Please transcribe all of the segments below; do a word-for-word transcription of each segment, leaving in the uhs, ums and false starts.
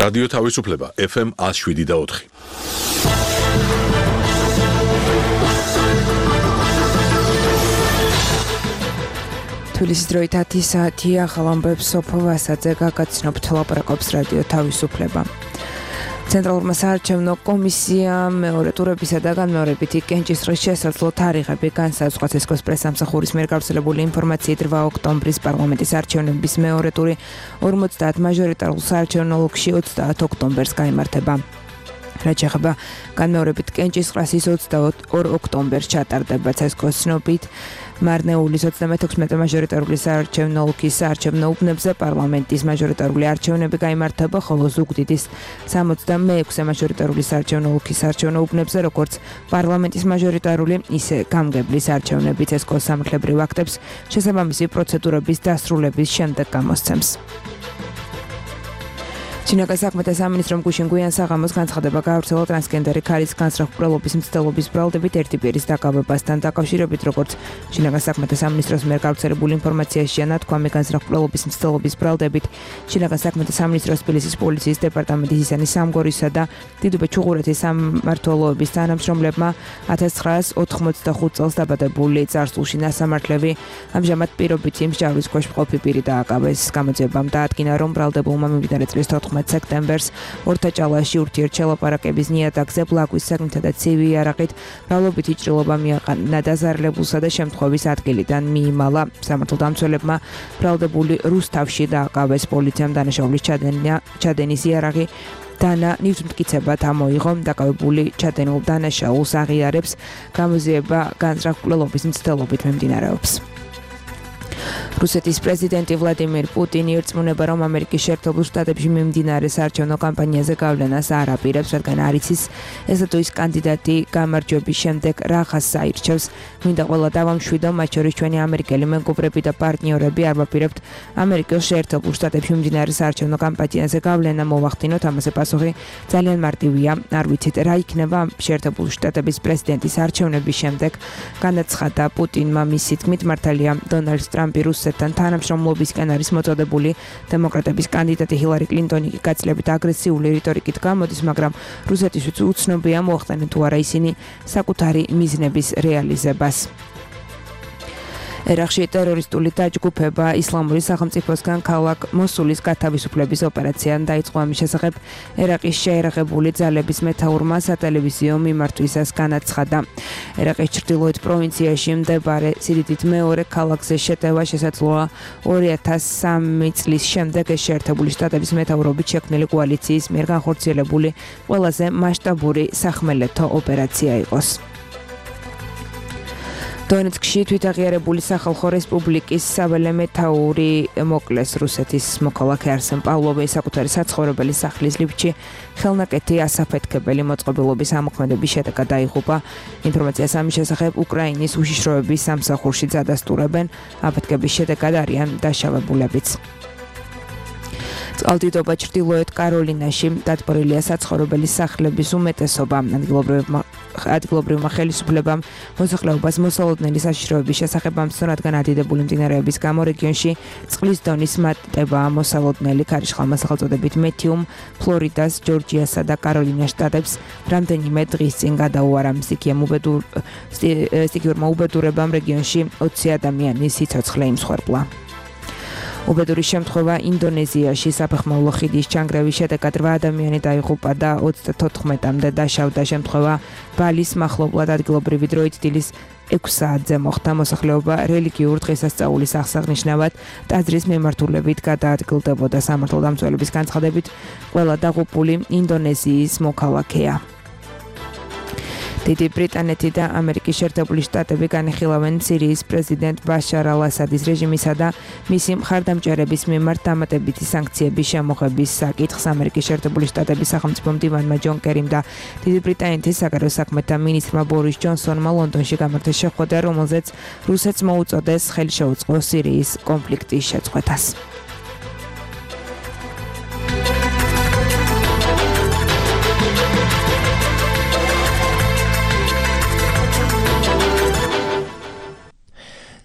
რადიო თავისუფლება ეფ ემ one oh seven და four. თბილისის დროით ათი საათია, ახალ ამბებს სოფო ვასაძე გაგაცნობთ, ლაპარაკობს რადიო თავისუფლება. ცენტრალურმა საარჩევნო კომისიამ მეორე ტურებისა და განმეორებითი კენჭისყრის შესაძლო თარიღები განსაზღვრა. ცესკოს პრესსამსახურის მიერ გავრცელებული ინფორმაციით რვა ოქტომბრის პარლამენტის არჩევნების მეორე ტური ორმოცდაათ მაჟორიტარულ საარჩევნო ოლქში ოცდაათ ოქტომბერს გაიმართება. რაც შეეხება განმეორებით კენჭისყრას, ის ოცდაორ ოქტომბერს ჩატარდება. ცესკოს ცნობით მარნეულის ოცდამეთექვსმეტე მაჟორიტარული საარჩევნო ოლქის საარჩევნო უბნებზე პარლამენტის მაჟორიტარული არჩევნები გაიმართება, ხოლო ზუგდიდის სამოცდამეექვსე მაჟორიტარული საარჩევნო ოლქის საარჩევნო უბნებზე როგორც პარლამენტის მაჟორიტარული, ისე გამგებლის არჩევნები ცესკოს სამართლებრივ აქტებს შესაბამისი პროცედურების დასრულების შემდეგ გამოსცემს. ჩინეთის საქმეთა სამინისტრომ გუშინ გვიან საღამოს განცხადება გაავრცელა ტრანსგენდერი ქალის განსწრაფყრელობის მცდელობის ბრალდებით ერთი პირის დაკავებასთან დაკავშირებით, როგორც ჩინეთის საქმეთა სამინისტროს მიერ გავრცელებული ინფორმაციაშია ნათქვამი, განსწრაფყრელობის მცდელობის ბრალდებით ჩინეთის საქმეთა სამინისტროს თბილისის პოლიციის დეპარტამენტის ისანი სამგორისა და დიდუბე ჩუღურეთის სამმართველოების თანამშრომლებმა ათას ცხრაას ოთხმოცდახუთ წელს დაბადებული წარსულში ნასამართლები ამჟამად პირობითი მსჯავრვის ქვეშ მყოფი პირი დააკავეს. გამოძიებამ დაადგინა, რომ ბრალდებულმა მიმდინარე წლის სექტემბერს ორთაჭალაში ურთიერთშელაპარაკების ნიადაგზე ბლაგვის საგნთა და ცივი იარაღით მრავლობითი ჭრილობა მიაყენა დაზარალებულსა და შემთხვევის ადგილიდან მიიმალა. სამართალდამცველებმა ბრალდებული რუსთავში დააკავეს. პოლიციამ დანაშაულის ჩადენის იარაღი დანა ნივთმტკიცებად ამოიღო. დაკავებული ჩადენილ დანაშაულს აღიარებს. გამოძიება განსწრაფყრელობის მცდელობით მიმდინარეობს. რუსეთის პრეზიდენტი ვლადიმირ პუტინი ირწმუნება, რომ ამერიკის შეერთებულ შტატებში მიმდინარე საარჩევნო კამპანიაზე გავლენას არ აპირებს, რადგან არ იცის ესა თუ ის კანდიდატი გამარჯვების შემდეგ რაღაცა აირჩევს. მინდა ყველა დავამშვიდო, მათ შორის ჩვენი ამერიკელი მეგობრები და პარტნიორები, არ ვაპირებთ ამერიკის შეერთებულ შტატებში მიმდინარე საარჩევნო კამპანიაზე გავლენა მოვახდინოთ. ამაზე პასუხი ძალიან მარტივია. არ ვიცით რა იქნება შეერთებულ შტატების პრეზიდენტის არჩევნების შემდეგ. განაცხადა პუტინმა. მისი თქმით, მართალია დონალდ ტრამპი რუსეთთან თანამშრომლობისკენ არის მოწოდებული. დემოკრატების კანდიდატი ჰილარი კლინტონი კი გაცილებით აგრესიული რიტორიკით გამოდის, მაგრამ რუსეთისთვის უცნობია მოახდინონ თუ არა ისინი საკუთარი მიზნების რეალიზებას. ერაყში ტერორისტული დაჯგუფება ისლამური სახელმწიფოსგან ქალაქ მოსულის გათავისუფლების ოპერაცია დაიწყო. ამის შესახებ ერაყის შეერაღებული ძალების მეთაურმა სატელევიზიო მიმართვისას განაცხადა. ერაყის ჩრდილოეთ პროვინციაში მდებარე სიდიდით მეორე ქალაქზე შეტევა შესაძლოა ორი ათას სამი წლის შემდეგ შეერთებული შტატების მეთაურობით შექმნილი კოალიციის მიერ განხორციელებული ყველაზე მასშტაბური სახმელეთო ოპერაცია იყოს. დონეცკში თვითაღიარებული სახალხო რესპუბლიკის საველე მეთაური მოკლეს. რუსეთის მოქალაქე არსენ პავლოვი საკუთარი საცხოვრებელი სახლის ლიფტში ხელნაკეთი ასაფეთქებელი მოწყობილობის ამოქმედების შედეგად დაიღუპა. ინფორმაციას ამის შესახებ უკრაინის უშიშროების სამსახურში წადასტურებენ. აფეთქების შედეგად არიან დაშავებულებიც. წყალდიდობა ჩრდილოეთ კაროლინაში დათბორილია საცხოვრებელი სახლების უმეტესობა. ადგილობრივმა ხელისუფლებამ მოსახლეობას მოსალოდნელი საშიშროების შესახებ ამცნო, რადგან ადიდებული მდინარეების გამო რეგიონში წყლის დონის მატებაა მოსალოდნელი. ქარიშხალმა სახელწოდებით მეთიუმ ფლორიდას, ჯორჯიასა და კაროლინას შტატებს რამდენიმე დღის წინ გადაუარა. სტიქიურმა უბედურებამ რეგიონში ოცი ადამიანის სიცოცხლე იმსხვერპლა. უბედური შემთხვევა ინდონეზიაში საფეხმავლო ხიდის ჩანგრევის შედეგად რვა ადამიანი დაიღუპა და ოცდათოთხმეტამდე დაშავდა. შემთხვევა ბალის მახლობლად ადგილობრივი დროით დილის ექვს საათზე მოხდა. მოსახლეობა რელიგიურ დღესასწაულის აღსანიშნავად ტაძრის მიმართულებით გადაადგილდებოდა. სამართალდამცველების განცხადებით ყველა დაღუპული ინდონეზიის მოქალაქეა. დიდი ბრიტანეთი და ამერიკის შეერთებული შტატები განიხილავენ სირიის პრეზიდენტ ბაშარ ალ-ასადის რეჟიმისა და მისი მხარდამჭერების მიმართ დამატებითი სანქციების შემოღების საკითხს. ამერიკის შეერთებული შტატების სახელმწიფო მდივანმა ჯონ კერიმ და დიდი ბრიტანეთის საგარეო საქმეთა მინისტრმა ბორის ჯონსონმა ლონდონში გამართეს შეხვედრა, რომელზეც რუსეთს მოუწოდეს ხელი შეუწყოს სირიის კონფლიქტის შეწყვეტას.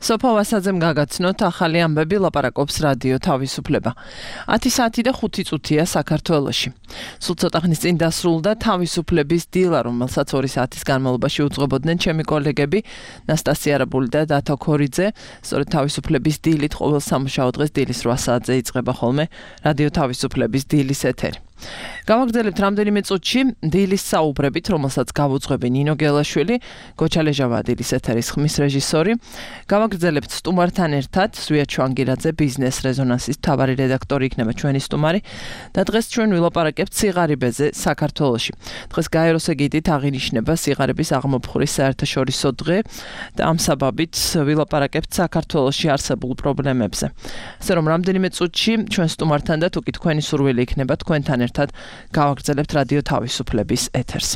სოფო ვასაძემ გაგაცნოთ ახალი ამბები ლაპარაკობს რადიო თავისუფლება. ათი საათი და ხუთი წუთია საქართველოში. სულ ცოტა ხნის წინ დასრულდა თავისუფლების დილა, რომელსაც ორი საათის განმავლობაში უძღვებოდნენ ჩემი კოლეგები ნასტასია რაბული და დათო ქორიძე. სწორედ თავისუფლების დილით ყოველ სამუშაო დღეს დილის რვა საათზე იწყება ხოლმე რადიო თავისუფლების დილის ეთერი. გავაგრძელებთ რამდენიმე წუთში დილის საუბრებით, რომელსაც გავუძღვები ნინო გელაშვილი, გოჩა ლეჟავა დილის ეთერის ხმის რეჟისორი. გავაგრძელებთ სტუმართან ერთად ზვია ჩვანგირაძე, ბიზნეს რეზონანსის მთავარი რედაქტორი იქნება ჩვენი სტუმარი და დღეს ჩვენ ვილაპარაკებთ სიღარიბეზე საქართველოში. დღეს გაეროს ეგიდით აღინიშნება სიღარიბის აღმოფხვრის საერთაშორისო დღე და ამ საბაბით ვილაპარაკებთ საქართველოში არსებულ პრობლემებზე. ასე რომ რამდენიმე წუთში ჩვენ სტუმართან და თუკი თქვენი სურვილი იქნება თქვენთან ერთად გავაგრძელებთ რადიო თავისუფლების ეთერს.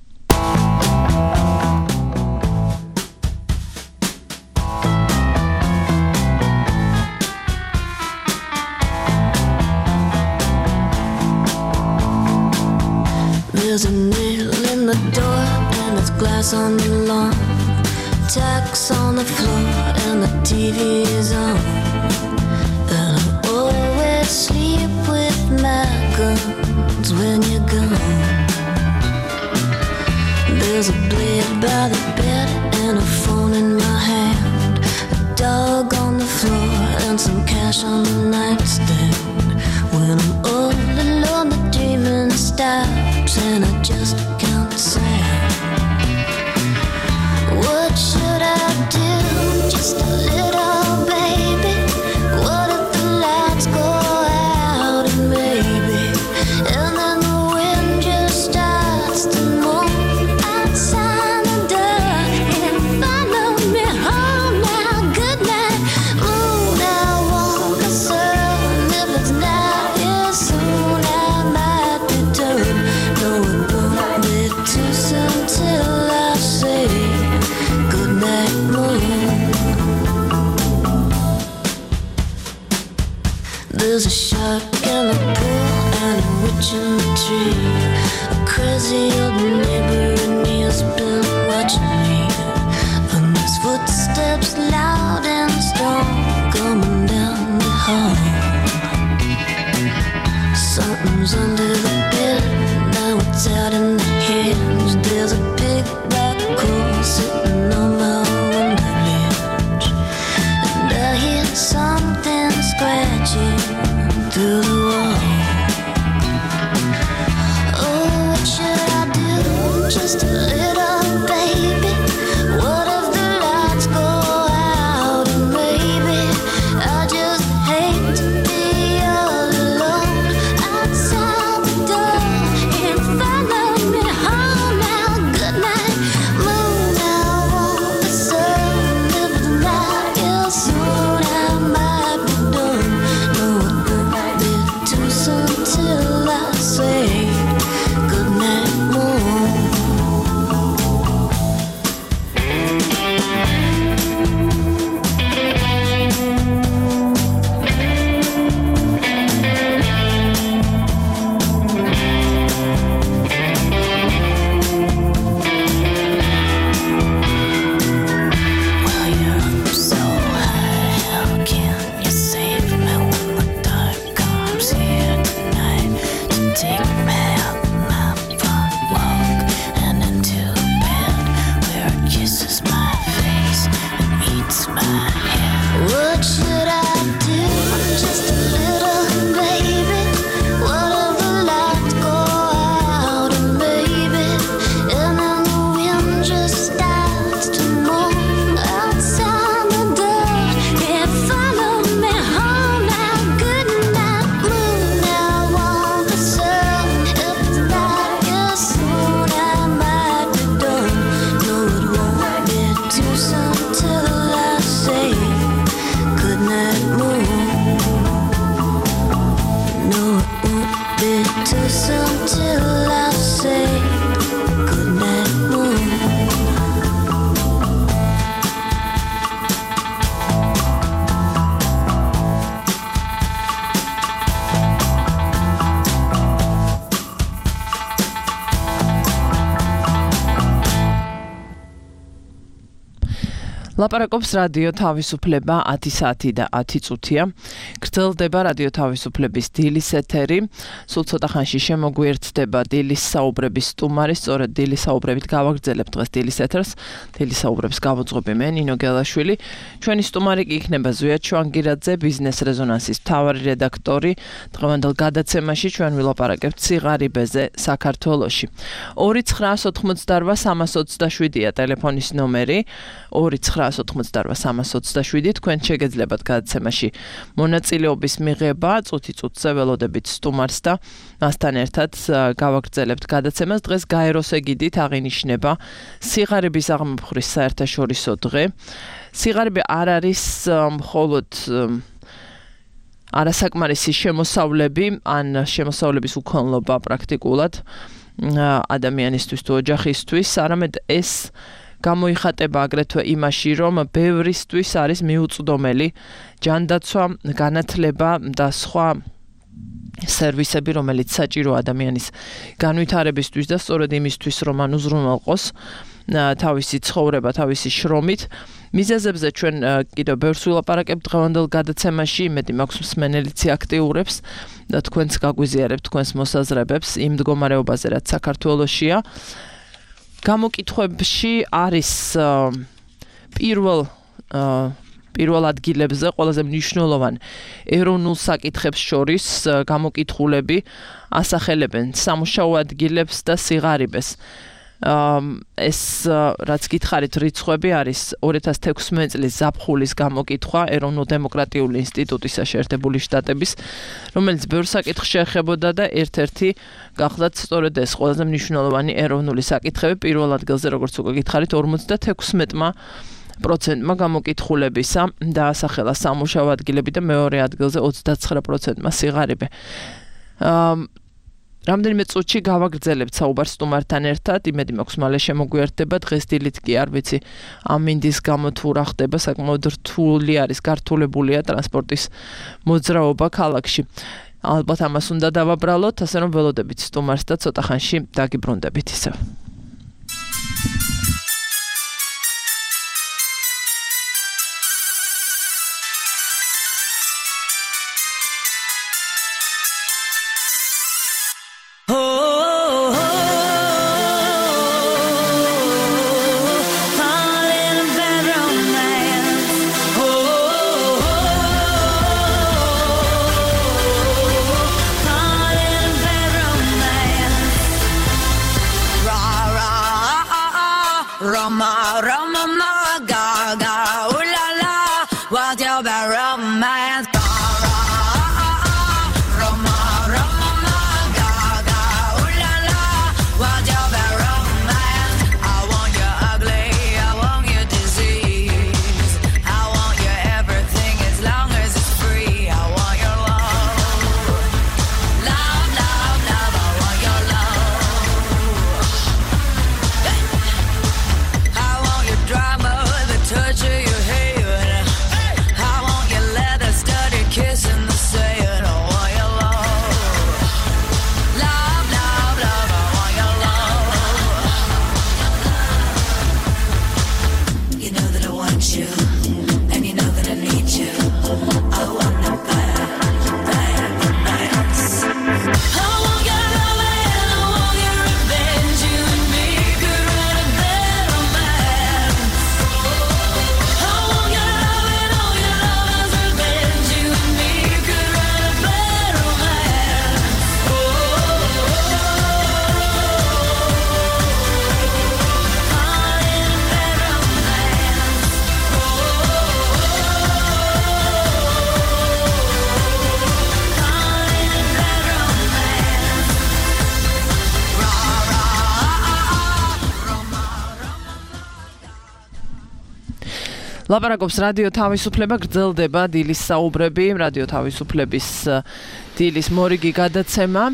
There's a nail in the door and it's glass on the lawn, tacks on the floor and the T V is on, and I always sleep with my guns when you're gone. There's a blade by the bed and a phone in my hand, a dog on the floor and some cash on the nightstand. When I'm all alone the dreaming stops and I just can't sound. What should I do? Just a little baby. What if the lights go out and maybe, and then the wind just starts to move outside the door and follow me home now. Good night, moon. I want the sun. If it's not here soon, I might return. No, it won't be too soon till I say good night, moon. There's a shark in the pool and a witch in the tree, a crazy old neighbor and he's been watching me, and there's footsteps loud and strong coming down the hall. Something's under the bed, now it's out in the hinge. There's a big black hole sitting on my window ledge, and I hear something scratching through the wall. Oh, what should I do? Just a little baby. What if the lights go out and maybe I just hate to be all alone outside the door and follow me home now. Good night, moon. I want the sun. If it's not here soon, I might be done. No, it won't be too soon till I say good night, moon. While you're up so high, how can you save me when the dark comes here tonight to take me out my front walk and into bed where it kisses my face and eats my hair? What should I do? Just a little baby. What if the lights go out and maybe, and then the wind just starts to move outside the door and follow me home now. Good night, moon. I want the sun. If it's not here soon, I might be done. No, it won't be too soon till I say ლაპარაკობს რადიო თავისუფლება ათი საათი და ათი წუთია. გრძელდება რადიო თავისუფლების დილის ეთერი. სულ ცოტა ხანში შემოგვიერთდება დილის საუბრების სტუმარი, სწორედ დილის საუბრებით გავაგრძელებთ დღეს დილის ეთერს. დილის საუბრებს გავუძღობი მე, ნინო გელაშვილი. ჩვენი სტუმარი კი იქნება ზვიად შვანგირაძე, ბიზნეს რეზონანსის მთავარი რედაქტორი. დღევანდელ გადაცემაში ჩვენ ვილაპარაკებთ სიღარიბეზე საქართველოში. ორი ცხრაას ოთხმოცდარვა სამას ოცდაშვიდია ტელეფონის ნომერი. ორი ცხრაას ოთხმოცდარვა სამას ოცდაშვიდი თქვენ შეგეძლებათ გადაცემაში მონაწილეობის მიღება, წუთი წუთზე ველოდებით სტუმარს და მასთან ერთად გავაგრძელებთ გადაცემას. დღეს გაეროს ეგიდით აღინიშნება სიღარიბის აღმოფხრის საერთაშორისო დღე. სიღარიბე არ არის მხოლოდ არასაკმარისი შემოსავლები, ან შემოსავლების უქონლობა პრაქტიკულად ადამიანისთვის თუ ოჯახისთვის, არამედ ეს გამოიხატება აგრეთვე იმაში, რომ ბევრისთვის არის მიუწვდომელი ჯანდაცვა, განათლება და სხვა სერვისები, რომელიც საჭირო ადამიანის განვითარებისთვის და სწორედ იმისთვის, რომ ან უზრუნველყოს თავისი ცხოვრება, თავისი შრომით. მიზეზებზე ჩვენ კიდევ ბევრს ვილაპარაკებთ დღევანდელ გადაცემაში, იმედი მაქვს მსმენელიც აქტიურებს და თქვენც გაგვიზიარებთ თქვენს მოსაზრებებს იმ მდგომარეობაზე, რაც საქართველოშია. გამოკითხვებში არის პირველ პირველ ადგილებზე ყველაზე მნიშვნელოვან ეროვნულ საკითხებს შორის გამოკითხულები ასახელებენ სამუშაო ადგილებს და სიღარიბეს. ეს რაც გითხარით რიცხვები არის ორი ათას თექვსმეტ წლის ზაფხულის გამოკითხვა ეროვნულ-დემოკრატიული ინსტიტუტისა შეერთებული შტატების, რომელიც ბევრ საკითხს შეეხებოდა და ერთ-ერთი გახლდათ სწორედ ეს ყველაზე მნიშვნელოვანი ეროვნული საკითხები. პირველ ადგილზე, როგორც უკვე გითხარით, ორმოცდათექვსმეტ პროცენტმა გამოკითხულებისა დაასახელა სამუშაო ადგილები და მეორე ადგილზე ოცდაცხრა პროცენტმა სიღარიბე. რამდენიმე წუთში გავაგრძელებთ საუბარს სტუმართან ერთად, იმედი მაქვს მალე შემოგვიერთდება. დღეს დილით კი არ ვიცი ამ მინდის გამო თუ რა ხდება, საკმაოდ რთული არის, გართულებულია ტრანსპორტის მოძრაობა ქალაქში. ალბათ ამას უნდა დავაბრალოთ, ასე რომ ველოდებით სტუმარს და ცოტა ხანში დაგიბრუნდებით ისევ. ლაპარაკობს რადიო თავისუფლება, გრძელდება დილის საუბრები, რადიო თავისუფლების დილის მორიგი გადაცემა.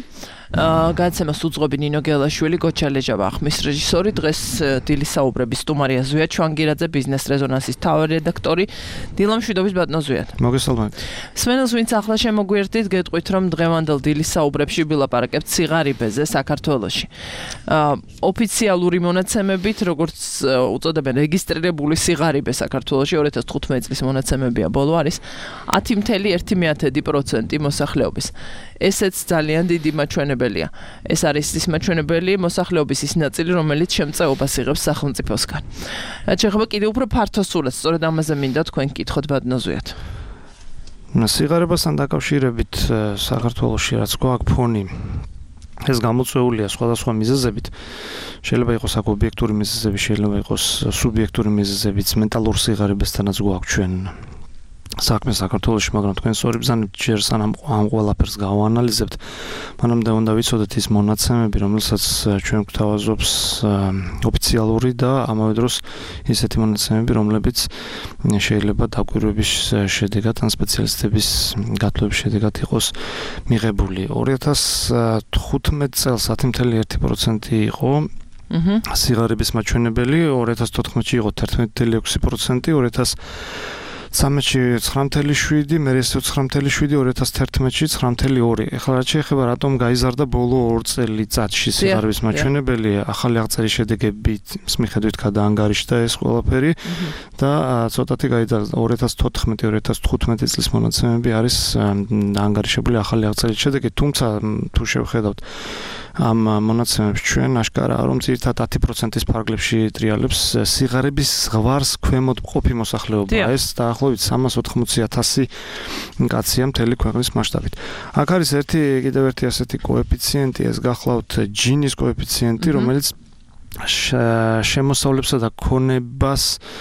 გადაცემას უძღვები ნინო გელაშვილი, გოჩალეჯა ვახმის რეჟისორი, დღეს დილის საუბრების სტუმარია ზვია ჩვანგირაძე, ბიზნეს რეზონანსის მთავარი რედაქტორი, დილა მშვიდობის ბატონო ზვიად. მოგესალმებით. სვენელს ვინც ახლა შემოგვიერთდით, გეტყვით რომ დღევანდელ დილის საუბრებში ვილაპარაკებთ სიღარიბეზე საქართველოში. ოფიციალური მონაცემებით, როგორც უწოდებენ, რეგისტრირებული სიღარიბე საქართველოში ორი ათას თხუთმეტი წლის მონაცემებია ბოლო არის ათი კoma ერთი პროცენტი მოსახლეობის. ესეც ძალიან დიდი მაჩვენებელია. ეს არის ის მაჩვენებელი მოსახლეობის ის ნაწილი, რომელიც შემწეობას იღებს სახელმწიფოსგან. რაც შეეხება კიდევ უფრო ფართოსურად, სწორედ ამაზე მინდა თქვენ გკითხოთ ბატონო ზვიად. სიღარიბასთან დაკავშირებით საქართველოში რაც გვაქვს ფონი ეს გამოწვეულია სხვადასხვა მიზეზებით. შეიძლება იყოს აქ ობიექტური მიზეზები, შეიძლება იყოს სუბიექტური მიზეზებიც, მენტალურ სიღარიბესთანაც გვაქვს ჩვენ საქმე საქართველოში, მაგრამ თქვენ სწორი ბრძანებით ჯერ სანამ ამ ყველაფერს გავანალიზებთ, მანამდე უნდა ვიცოდეთ ის მონაცემები, რომელსაც ჩვენ გვთავაზობს ოფიციალური და ამავე დროს ისეთი მონაცემები, რომლებიც შეიძლება დაკვირვების შედეგად ან სპეციალისტების გათვლების შედეგად იყოს მიღებული. ორი ათას თხუთმეტი წელს ათი კoma ერთი პროცენტი იყო სიღარიბის მაჩვენებელი, ორი ათას თოთხმეტში იყო თერთმეტი კoma ექვსი პროცენტი, ორი ათას ცხრამეტში ცხრა კoma შვიდი, მერე ცხრა კoma შვიდი, ორი ათას თერთმეტში ცხრა კoma ორი. ეხლა რაც შეეხება რატომ გაიზარდა ბოლო ორ წელიწადში სიღარიბის მაჩვენებელი, ახალი აღწერის შედეგებით მიხედვით გადაანგარიშდა ეს ყველაფერი და ცოტათი გაიზარდა. ორი ათას თოთხმეტი ორი ათას თხუთმეტი წლის მონაცემები არის ანგარიშებული ახალი აღწერის შედეგით, თუმცა თუ შევხედავთ ამ მონაცემებს ჩვენ აშკარაა რომ ძირითადად ათი პროცენტის ფარგლებში ტრიალებს სიღარიბის ზღვარს ქვემოთ მყოფი მოსახლეობა. ეს დაახლოებით სამას ოთხმოცი ათასი კაცია მთელი ქვეყნის მასშტაბით. აქ არის ერთი კიდევ ერთი ასეთი კოეფიციენტი, ეს გახლავთ ჯინის კოეფიციენტი, რომელიც შემოსავლებსა და ქონებას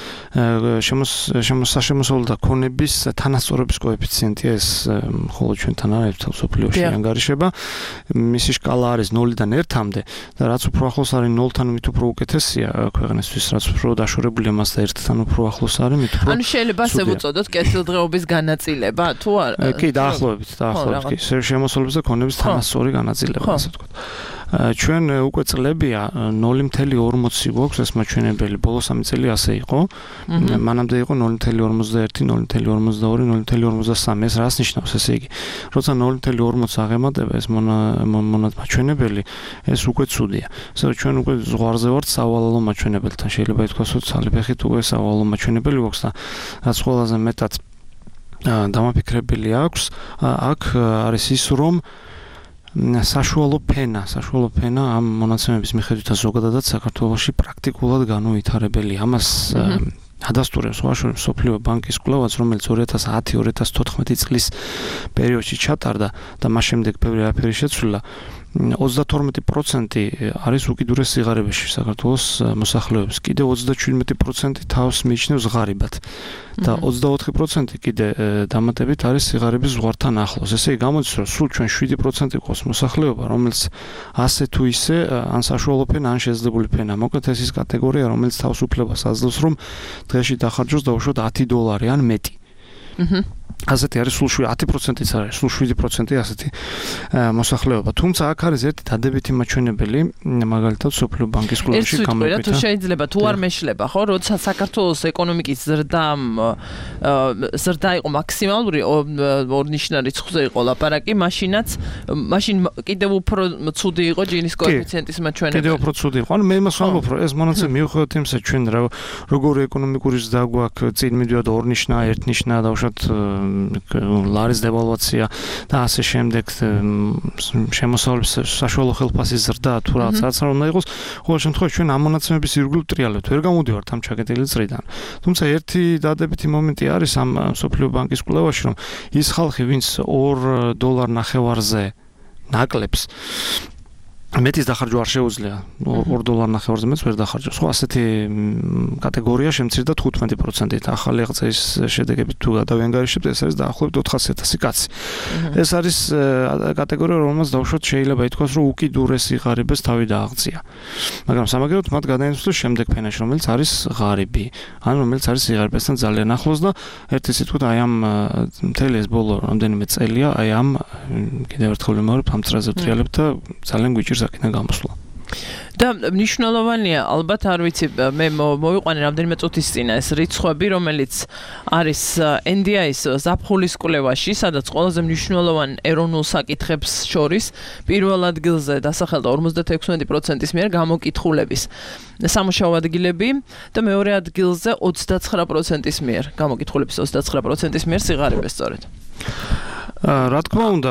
შემოსაშემოსავლო და ქონების თანასწორობის კოეფიციენტია, ეს მხოლოდ ჩვენთან არ არის მსოფლიოში ანგარიშება. მისი სკალა არის ნულიდან ერთამდე და რაც უფრო ახლოს არის ნულთან, მით უფრო უკეთესია ქვეყნისთვის, რაც უფრო დაშორებულია მასთან ერთთან უფრო ახლოს არის, მით უფრო ანუ შეიძლება ასე ვუწოდოთ კეთილდღეობის განაწილება თუ არა? კი, დაახლოებით, დაახლოებით კი. შემოსავლების და ქონების თანასწორი განაწილება, ასე ვთქვათ. ჩვენ უკვე წლებია ნული კoma ორმოცი გვაქვს ეს მაჩვენებელი, ბოლო სამი წელი ასე იყო. მანამდე იყო ნული კoma ორმოცდაერთი, ნული კoma ორმოცდაორი, ნული კoma ორმოცდასამი. ეს რას ნიშნავს, ესე იგი? როცა ნული კoma ორმოცი აღემატება ეს მაჩვენებელი, ეს უკვე ცუდია. ასე რომ ჩვენ უკვე ზღვარზე ვართ სავალალო მაჩვენებელთან. შეიძლება ითქვას, რომ ცალიფეხით უკვე სავალალო მაჩვენებელი გვაქვს და რაც ყველაზე მეტად დამაფიქრებელი აქვს, აქ არის ის, რომ საშუალო ფენა, საშუალო ფენა ამ მონაცემების მიხედვით ზოგადადაც საქართველოში პრაქტიკულად განუვითარებელია. ამას ადასტურებს ვაშურის მსოფლიო ბანკის კვლევაც, რომელიც ორი ათას ათი ორი ათას თოთხმეტი წლის პერიოდში ჩატარდა და მას შემდეგ ბევრი არაფერი შეცვლილა. ოცდათორმეტი პროცენტი არის უკიდურეს სიღარიბეში საქართველოს მოსახლეობის. კიდევ ოცდაჩვიდმეტი პროცენტი თავს მიიჩნევს ღარიბად და ოცდაოთხი პროცენტი კიდე დამატებით არის სიღარიბის ზღვართან ახლოს. ესე იგი გამოდის, რომ სულ ჩვენ შვიდი პროცენტი ყავს მოსახლეობა, რომელიც ასე თუ ისე ან საშუალო ფენა, ან შეძლებული ფენა. მოკლედ ეს ის კატეგორია, რომელიც თავისუფლებას აძლევს, რომ დღეში დახარჯოს დაუშვათ ათი დოლარი ან მეტი. ასეთი არის სულ ათი პროცენტიც არის, სულ შვიდი პროცენტი ასეთი მოსახლეობა. თუმცა აქ არის ერთი დადებითი მაჩვენებელი, მაგალითად სოფლიო ბანკის კვლევაში გამოიკვეთა. თუ შეიძლება, თუ არ მეშლება, ხო, როცა საქართველოს ეკონომიკის ზრდა ზრდა იყო მაქსიმალური ორნიშნა რიცხვზე იყო ლაპარაკი, მაშინაც მაშინ კიდევ უფრო ცუდი იყო ჯინის კოეფიციენტის მაჩვენებელი. კიდევ უფრო ცუდი იყო. ანუ მე იმას ვამბობ, რომ ეს მონაცემი მიუხედავად იმისა, ჩვენ როგორი ეკონომიკური ზრდა გვაქვს, წინ მიდივართ ორნიშნა, ერთნიშნა, დავუშვათ ლარის დევალვაცია და ასე შემდეგ, შემოსავლების საშუალო ხელფასის ზრდა თუ რაღაც რაც არ უნდა იყოს, ყოველ შემთხვევაში ჩვენ ამ მონაცემების ირგვლივ ტრიალებთ, ვერ გამოდივართ ამ ჩაკეტილი წრიდან. თუმცა ერთი დადებითი მომენტი არის ამ სოფლიო ბანკის კვლევაში, რომ ის ხალხი, ვინც ორ დოლარ ნახევარზე ნაკლებს მეტის დახარჯვა არ შეუძლია. ორ დოლარ ნახევარზე მეტს ვერ დახარჯავს. ხო, ასეთი კატეგორია შემცირდა თხუთმეტი პროცენტით. ახალი აღწერის შედეგებით თუ გადავიანგარიშებთ, ეს არის დაახლოებით ოთხასი ათასი კაცი. ეს არის კატეგორია, რომელსაც დავუშვათ შეიძლება ითქვას, რომ უკიდურესი ღარიბეს თავი დააღწია. მაგრამ სამაგეროდ მათ გადაინაცვლეს შემდეგ ფენაში, რომელიც არის ღარიბი, ან რომელიც არის სიღარიბესთან ძალიან ახლოს და ერთი სიტყვით აი ამ მთელი ეს ბოლო რამდენიმე წელია, აი ამ კიდევ ერთხელ ვიმეორებ, ამ წრეზე ვტრიალებ და ძალიან გვიჭირს აქედან გამოსვლა. და მნიშვნელოვანია, ალბათ არ ვიცი, მე მოვიყვანე რამდენიმე წუთის წინა ეს რიცხვები, რომელიც არის ენ დი აის ზაფხულის კვლევაში, სადაც ყველაზე მნიშვნელოვანი ეროვნულ საკითხებს შორის პირველ ადგილზე დასახელდა ორმოცდათექვსმეტი პროცენტის მიერ გამოკითხულების სამუშაო ადგილები და მეორე ადგილზე ოცდაცხრა პროცენტის მიერ გამოკითხულების ოცდაცხრა პროცენტის მიერ სიღარიბე სწორედ. რა თქმა უნდა,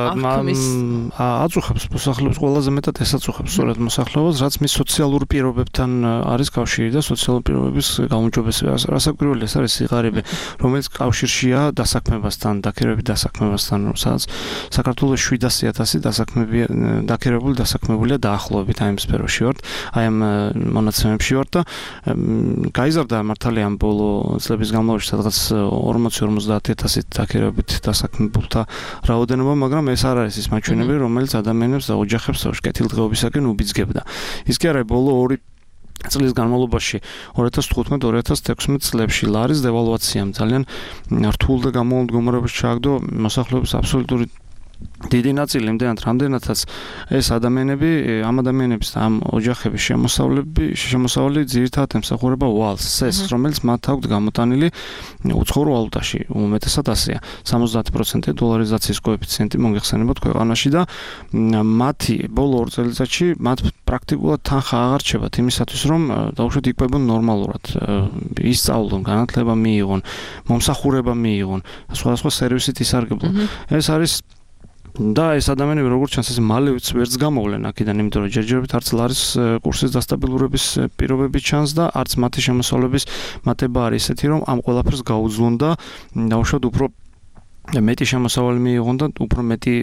აწუხებს მოსახლეობას ყველაზე მეტად ეს აწუხებს სწორედ მოსახლეობას, რაც მის სოციალურ პირობებთან არის კავშირი და სოციალური პირობების გაუმჯობესება. რასაკვირველია, ეს არის სიღარიბე, რომელიც კავშირშია დასაქმებასთან, დაქირავებით დასაქმებასთან, სადაც საქართველოს შვიდასი ათასი დასაქმები დაქირავებული დასაქმებულია დაახლოებით აი ამ სფეროში ვართ, აი ამ მონაცემებში ვართ და გაიზარდა მართალია ამ ბოლო წლების განმავლობაში სადღაც ორმოცი ორმოცდაათი ათასი დაქირავებით დასაქმებულთა რაოდენობა, მაგრამ ეს არ არის ის მაჩვენებელი, რომელიც ადამიანებს და ოჯახებს კეთილდღეობისაკენ უბიძგებდა. ის კი არა, ბოლო ორი წლის განმავლობაში ორი ათას თხუთმეტ ორი ათას თექვსმეტ წლებში ლარის დევალვაციამ ძალიან რთულ და გამავალ მდგომარეობაში ჩააგდო მოსახლეობის აბსოლუტური დიდი ნაწილი, იმდენად რამდენადაც ეს ადამიანები, ამ ადამიანების და ამ ოჯახების შემოსავლები, შემოსავალი ძირითადად ემსახურება ვალს, სესხს, რომელიც მათ აქვთ გამოტანილი უცხოურ ვალუტაში, უმეტესად ასეა. სამოცდაათი პროცენტი დოლარიზაციის კოეფიციენტი მოგეხსენებათ ქვეყანაში და მათი ბოლო ორ წელიწადში მათ პრაქტიკულად თანხა აღარ რჩებათ იმისათვის, რომ დაუშვათ იკვებონ ნორმალურად, ისწავლონ, განათლება მიიღონ, მომსახურება მიიღონ, სხვადასხვა სერვისით ისარგებლონ. ეს არის და ეს ადამიანები როგორც ჩანს ეს მალე ვერც გამოვლენ აქედან, იმიტომ რომ ჯერჯერობით არც ლარის კურსის დასტაბილურების პირობები ჩანს და არც მათი შემოსავლების მატება არის ისეთი, რომ ამ ყველაფერს გაუძლონ და დაუშვათ უფრო მეტი შემოსავალი მიიღონ და უფრო მეტი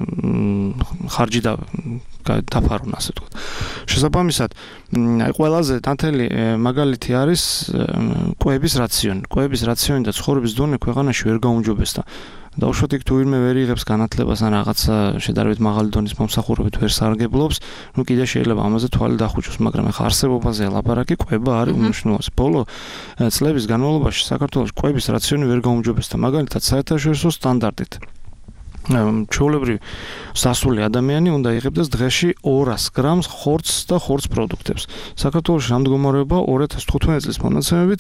ხარჯი და დაფარონ, ასე ვთქვათ. შესაბამისად, აი ყველაზე ნათელი მაგალითი არის კვების რაციონი. კვების რაციონი და ცხოვრების დონე ქვეყანაში ვერ გაუმჯობესდა. დაუშვათ იქ თუ ვინმე ვერ იღებს განათლებას ან რაღაცა შედარებით მაღალი დონის მომსახურებით ვერ სარგებლობს, ნუ კიდე შეიძლება ამაზე თვალი დახუჭოს, მაგრამ ახლა არსებობაზე ლაპარაკი, კვება არის უმნიშვნელოვანესი. ბოლო წლების განმავლობაში საქართველოს კვების რაციონი ვერ გაუმჯობესდა, მაგალითად საერთაშორისო სტანდარტით. ჩვეულებრივი სასული ადამიანი უნდა იღებდეს დღეში ორას გრამს ხორცს და ხორცს პროდუქტებს. საქართველოში ამ მდგომარეობა ორი ათას თხუთმეტი წლის მონაცემებით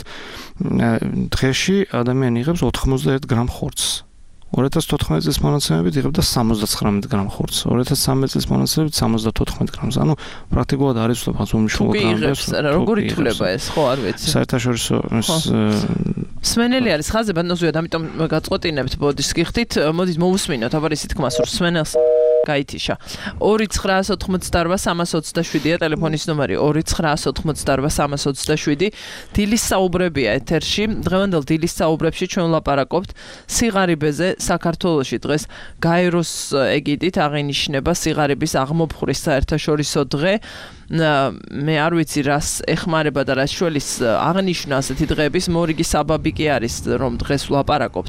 დღეში ადამიანი იღებს ოთხმოცდაერთ გრამ ხორცს. ორი ათას თოთხმეტი წლის მონაცემებით იღებდა სამოცდაცხრამეტ გრამ ხორცს, ორი ათას ცხრამეტ წლის მონაცემებით სამოცდათოთხმეტ გრამს. ანუ პრაქტიკულად არის რაღაც უმნიშვნელო გრამს. როგორ ითვლება ეს, ხო, არ ვიცი. საერთაშორისო სმენელი არის ხაზზე, ბატონო, ამიტომ გაწყვეტინებთ, ბოდიშს გიხდით, მოდით მოვუსმინოთ, აბა ისიც თქმა სურს სმენელს. გაითიშა. ორი ცხრაას ოთხმოცდაარბა სამას ოცდაშვიდია ტელეფონის ნომერი ორი ცხრაას ოთხმოცდაარბა სამას ოცდაშვიდი. დილის საუბრებია ეთერში. დღევანდელ დილის საუბრებში ჩვენ ვლაპარაკობთ სიღარიბეზე საქართველოში დღეს გაეროს ეგიდით აღინიშნება სიღარიბის აღმოფხვრის საერთაშორისო დღე. მე არ ვიცი რას ეხმარება და რას შველის აღნიშნა ასეთი დღეების მორიგი საბაბი კი არის რომ დღეს ვლაპარაკობთ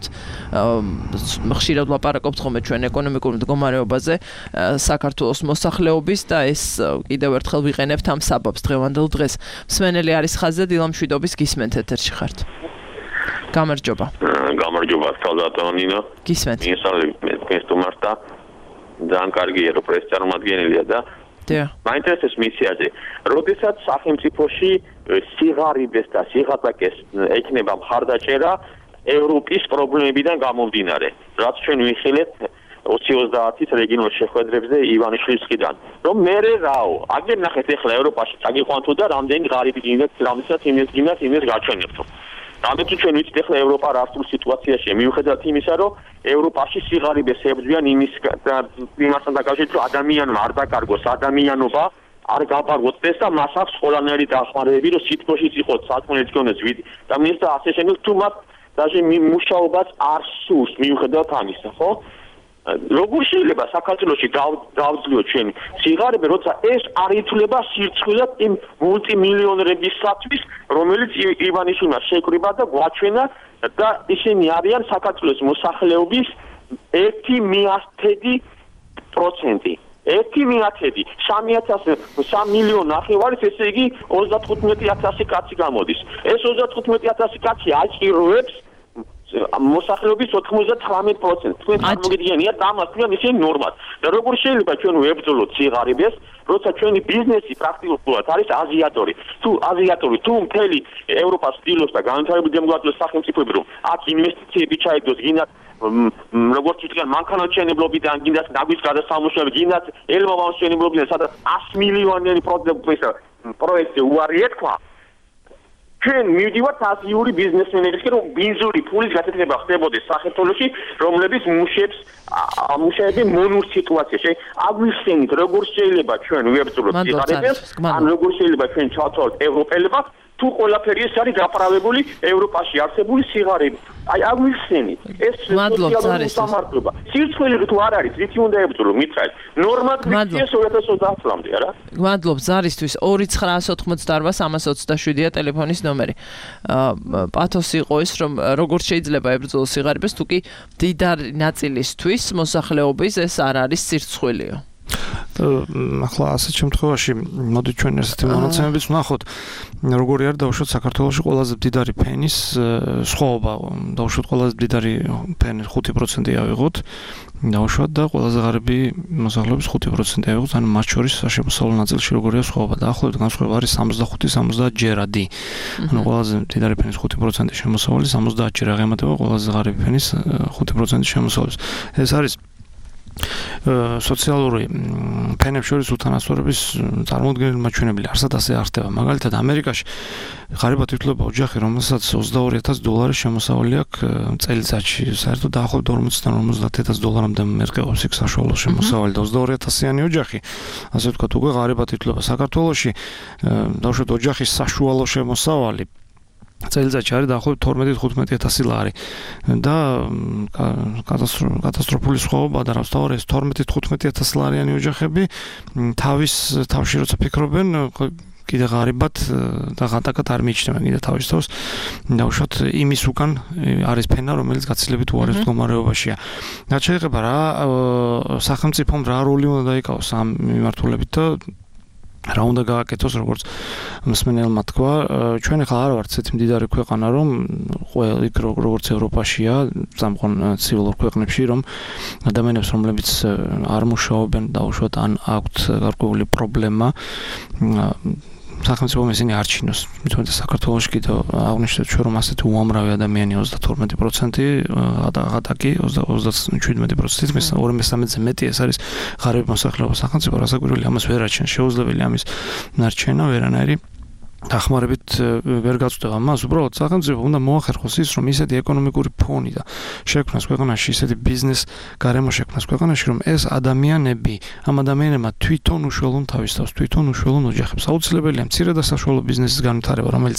ხშირად ვლაპარაკობთ ხოლმე ჩვენ ეკონომიკურ მდგომარეობაზე საქართველოს მოსახლეობის და ეს კიდევ ერთხელ ვიყენებთ ამ საბაბს დღევანდელ დღეს. მსმენელი არის ხაზზე, დილამშვიდობის გისმენთ ეთერში ხართ. გამარჯობა. გამარჯობა, თალბატონინო. გისმენთ. მისალებით მე თქვენს თუმართა ძალიან კარგია რომ პრეს წარმომადგენელია და მაინტერესებს მისიაზე. როდესაც სახელმწიფოში სიღარიბეს და სიღატაკეს ექნება მხარდაჭერა ევროპის პრობლემებიდან გამომდინარე, რაც ჩვენ ვიხილეთ ოცი ოცდაათის რეგიონულ შეხვედრებზე ივანიშვილის ხიდან. რომ მერე რაო, აგერ ნახეთ ახლა ევროპაში წაგიყვან თუ და რამდენი ღარიბი გინდათ, რამდენსაც იმის გინდათ, იმის გაჩვენებთ. რამეთუ ჩვენ ვიცით ახლა ევროპა რა რთულ სიტუაციაშია, მიუხედავად იმისა, რომ ევროპაში სიღარიბეს ებრძვიან იმის იმასთან დაკავშირებით, რომ ადამიანმა არ დაკარგოს ადამიანობა, არ გაპარგოს ეს და მას აქვს ყველანაირი დახმარებები, რომ სიტყვაშიც იყოს სათქმელიც გონდეს ვიდი. და მინდა ასე შემდეგ თუ მათ даже მუშაობას არ სურს მიუხედავად ამისა, ხო? როგორ შეიძლება საქართველოში გავძლიოთ ჩვენ სიგარები, როცა ეს არ ითვლება სირცხვილად იმ მულტიმილიონერებისათვის, რომელიც ივანიშვილმა შეკრიბა და გვაჩვენა და ისინი არიან საქართველოს მოსახლეობის ერთი მიათედი პროცენტი. ერთი მიათედი, სამი ათასი, სამი მილიონი ნახევარის, ესე იგი ოცდათხუთმეტი ათასი კაცი გამოდის. ეს ოცდათხუთმეტი ათასი კაცი აჭიროებს მოსახლეობის ოთხმოცდათვრამეტ პროცენტს. თქვენ წარმოგიდგენიათ ამას თქვენ ისინი ნორმად. და როგორ შეიძლება ჩვენ ვებრძოლოთ სიგარებს, როცა ჩვენი ბიზნესი პრაქტიკულად არის აზიატორი. თუ აზიატორი, თუ მთელი ევროპას ცდილობს და განვითარებული დემოკრატიული სახელმწიფოები რომ აქ ინვესტიციები ჩაიდოს, გინდათ როგორც ვიტყვიან მანქანათმშენებლობიდან, გინდათ ნაგვის გადასამუშავებლად, გინდათ ელმომამსვენებლობიდან, სადაც ას მილიონიანი პროექტი უარი ეთქვა. ჩვენ მივდივართ აზიური ბიზნესმენებისკენ, რომ ბინზური ფულის გათეთება ხდებოდეს საქართველოში, რომლებიც მუშებს მუშაები მონურ სიტუაციაში. აგვიხსენით, როგორ შეიძლება ჩვენ ვებრძოლოთ სიგარებს, ან როგორ შეიძლება ჩვენ ჩავთვალოთ ევროპელებად, თუ ყველაფერი ეს არის გაправებული ევროპაში არსებული სიგარები. აი აგვიხსენით, ეს სოციალური სამართლობა. სირცხვილი თუ არ არის, რითი უნდა ებრძოლო, მითხრათ. ნორმად გვიქციეს ორი ათას ოცდაათ წლამდე, არა? მადლობ ზარისთვის. ორი ცხრაას ოთხმოცდაარბა სამას ოცდაშვიდია ტელეფონის ნომერი. პათოსი იყო ის, რომ როგორ შეიძლება ებრძოლოს სიგარებს, თუ კი მდიდარი ნაწილისთვის მოსახლეობის ეს არ არის სირცხვილიო. ახლა ასეთ შემთხვევაში მოდი ჩვენ ესეთი მონაცემებიც ვნახოთ, როგორი არის დაუშვათ საქართველოში ყველაზე მდიდარი ფენის სხვაობა, დაუშვათ ყველაზე მდიდარი ფენის ხუთი პროცენტი ავიღოთ, დაუშვათ და ყველაზე ღარიბი მოსახლეობის ხუთი პროცენტი ავიღოთ, ანუ მათ შორის შემოსავლო ნაწილში როგორია სხვაობა. და ახლობით განსხვავება არის სამოცდახუთი სამოცდაათ ჯერადი. ანუ ყველაზე მდიდარი ფენის ხუთი პროცენტი შემოსავალი სამოცდაათ ჯერ აღემატება ყველაზე ღარიბი ფენის ხუთი პროცენტი შემოსავლების. ეს არის სოციალური ფენებს შორის უთანასწორობის წარმოუდგენელი მაჩვენებელი. არსად ასე არ ხდება. მაგალითად, ამერიკაში ღარიბად ითვლება ოჯახი, რომელსაც ოცდაორი ათასი დოლარი შემოსავალი აქვს წელიწადში. საერთოდ დაახლოებით ორმოცდან ორმოცდაათ ათასი დოლარამდე მერყევობს იქ საშუალო შემოსავალი და ოცდაორი ათასიანი ოჯახი, ასე ვთქვათ, უკვე ღარიბად ითვლება. საქართველოში დაუშვათ ოჯახის საშუალო შემოსავალი წელიწადში არის დაახლოებით თორმეტი თხუთმეტი ათასი ლარი და კატასტროფული სხვაობა და რასთავარ ეს თორმეტი თხუთმეტი ათასი ლარიანი ოჯახები თავის თავში როცა ფიქრობენ კიდე ღარიბად და ღატაკად არ მიიჩნევენ კიდე თავის თავს დაუშვათ იმის უკან არის ფენა რომელიც გაცილებით უარეს მდგომარეობაშია. რაც შეეხება რა სახელმწიფომ რა როლი უნდა დაიკავოს ამ მიმართულებით და რა უნდა გააკეთოს, როგორც მსმენელმა თქვა, ჩვენ ახლა არ ვართ ესეთი მდიდარი ქვეყანა, რომ ყველა იქ როგორც ევროპაშია, წამყვან ცივილურ ქვეყნებში, რომ ადამიანებს, რომლებიც არ მუშაობენ, დაუშვათ ან აქვთ გარკვეული პრობლემა, სახელმწიფომ ისინი არჩინოს. მithmetes საქართველოში კიდევ აღნიშნეთ ჩვენ რომ ასეთი უამრავი ადამიანი ოცდათორმეტი პროცენტი ღატაკი ოცდაშვიდმეტი პროცენტი მესამე ორი მესამედზე მეტი ეს არის ღარიბი მოსახლეობა სახელმწიფო რასაკვირველი ამას ვერ აჩენს შეუძლებელი ამის ნარჩენა ვერანაირი დახმარებით ვერ გაწვდება მას უბრალოდ სახელმწიფო უნდა მოახერხოს ის რომ ისეთი ეკონომიკური ფონი და შექმნას ქვეყანაში ისეთი ბიზნეს გარემო შექმნას ქვეყანაში რომ ეს ადამიანები ამ ადამიანებმა თვითონ უშველონ თავის თავს თვითონ უშველონ ოჯახებს აუცილებელია მცირე და საშუალო ბიზნესის განვითარება რომელიც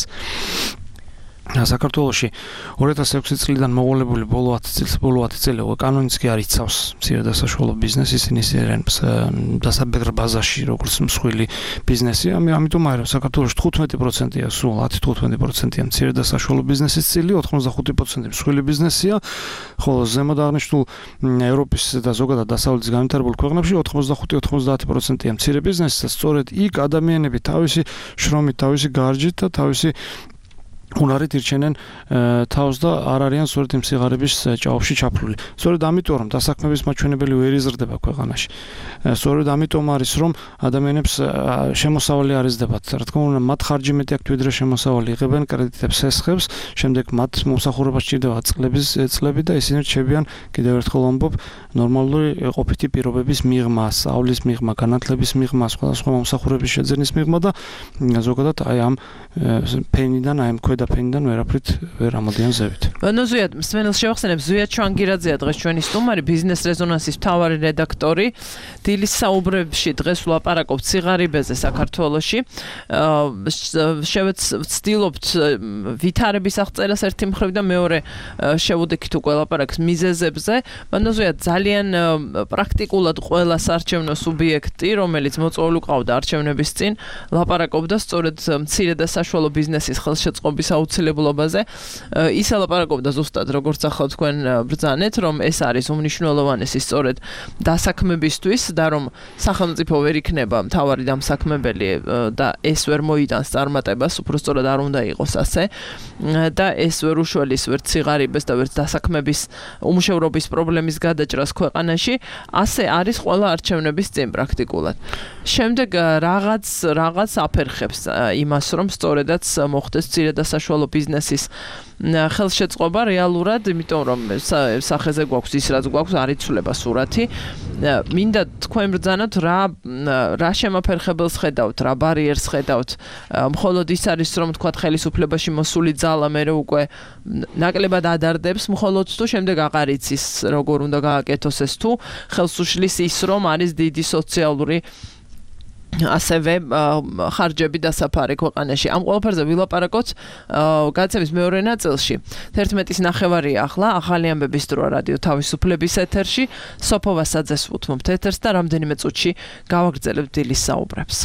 საქართველოში ორი ათას ექვსი წლიდან მოყოლებული ბოლო ათი წელს ბოლო ათი წელი კანონიც კი არ იცავს მცირე და საშუალო ბიზნესს ისინი ისინი დასაბეგრ ბაზაში როგორც მსხვილი ბიზნესი ამიტომ არის საქართველოში თხუთმეტი პროცენტია სულ ათი თხუთმეტი პროცენტია მცირე და საშუალო ბიზნესის წილი ოთხმოცდახუთი პროცენტი მსხვილი ბიზნესია ხოლო ზემოთ აღნიშნულ ევროპის და ზოგადად დასავლეთის განვითარებულ ქვეყნებში ოთხმოცდახუთი ოცდაათი პროცენტია მცირე ბიზნესი და სწორედ იქ ადამიანები თავისი შრომით თავისი გარჯით და თავისი უნარით ირჩენენ თავს და არ არიან სწორედ იმ სიღარიბის ჭაობში ჩაფლული. სწორედ ამიტომ რომ დასაქმების მაჩვენებელი ვერ იზრდება ქვეყანაში. სწორედ ამიტომ არის რომ ადამიანებს შემოსავალი არ ეზრდებათ. რა თქმა უნდა, მათ ხარჯი მეტი აქვთ ვიდრე შემოსავალი, იღებენ კრედიტებს ესხებს, შემდეგ მათ მომსახურება სჭირდება წლების წლები და ისინი რჩებიან კიდევ ერთხელ ვამბობ ნორმალური ყოფითი პირობების მიღმა, სწავლის მიღმა, განათლების მიღმა, სხვადასხვა მომსახურების შეძენის მიღმა და ზოგადად აი ამ ფენიდან აი ამ ქვედაფენიდან ვერაფრით ვერ ამოდიან ზევით. ნუ ზუიად მსმენელს შევახსენებ, ზუიად ჩვანგირაძეა დღეს ჩვენი სტუმარი, ბიზნეს რეზონანსის მთავარი რედაქტორი. დილის საუბრებში დღეს ვლაპარაკობთ სიღარიბეზე საქართველოში. შევცდილობთ ვითარების აღწერას ერთი მხრივ და მეორე შევუდექით უკვე ლაპარაკს მიზეზებზე. ნუ ზუიად ძალიან პრაქტიკულად ყველა საარჩევნო სუბიექტი, რომელიც მოწვეული ყავდა არჩევნების წინ, ლაპარაკობდა სწორედ მცირე და საშუალო ბიზნესის ხელშეწყობის აუცილებლობაზე. ის ლაპარაკობდა ზუსტად როგორც ახლა თქვენ ბრძანეთ, რომ ეს არის უმნიშვნელოვანესი სწორედ დასაქმებისთვის და რომ სახელმწიფო ვერ იქნება მთავარი დამსაქმებელი და ეს ვერ მოიტანს წარმატებას, უფრო სწორად არ უნდა იყოს ასე და ეს ვერ უშველის ვერც სიღარიბეს და ვერც დასაქმების უმუშევრობის პრობლემის გადაჭრას ქვეყანაში, ასე არის ყველა არჩევნების წინ პრაქტიკულად. შემდეგ რაღაც რაღაც აფერხებს იმას, რომ სწორედაც მოხდეს მცირე და საშუალო ბიზნესის ხელშეწყობა რეალურად, იმიტომ რომ სახეზე გვაქვს ის რაც გვაქვს, არ იცვლება სურათი. მინდა თქვენ ბრძანოთ რა რა შემაფერხებელს ხედავთ, რა ბარიერს ხედავთ. მხოლოდ ის არის რომ თქვა ხელისუფლებაში მოსული ძალა მე უკვე ნაკლებად ადარდებს, მხოლოდ თუ შემდეგ აღარ იცის როგორ უნდა გააკეთოს ეს თუ ხელს უშლის ის რომ არის დიდი სოციალური ასევე ხარჯები დასაფარე ქვეყანაში. ამ ყველაფერზე ვილაპარაკოთ გადაცემის მეორე ნაწილში. თერთმეტის ნახევარია ახლა, ახალი ამბების დროა რადიო თავისუფლების ეთერში. სოფო ვასაძეს უთმობთ ეთერს და რამდენიმე წუთში გავაგრძელებთ დილის საუბრებს.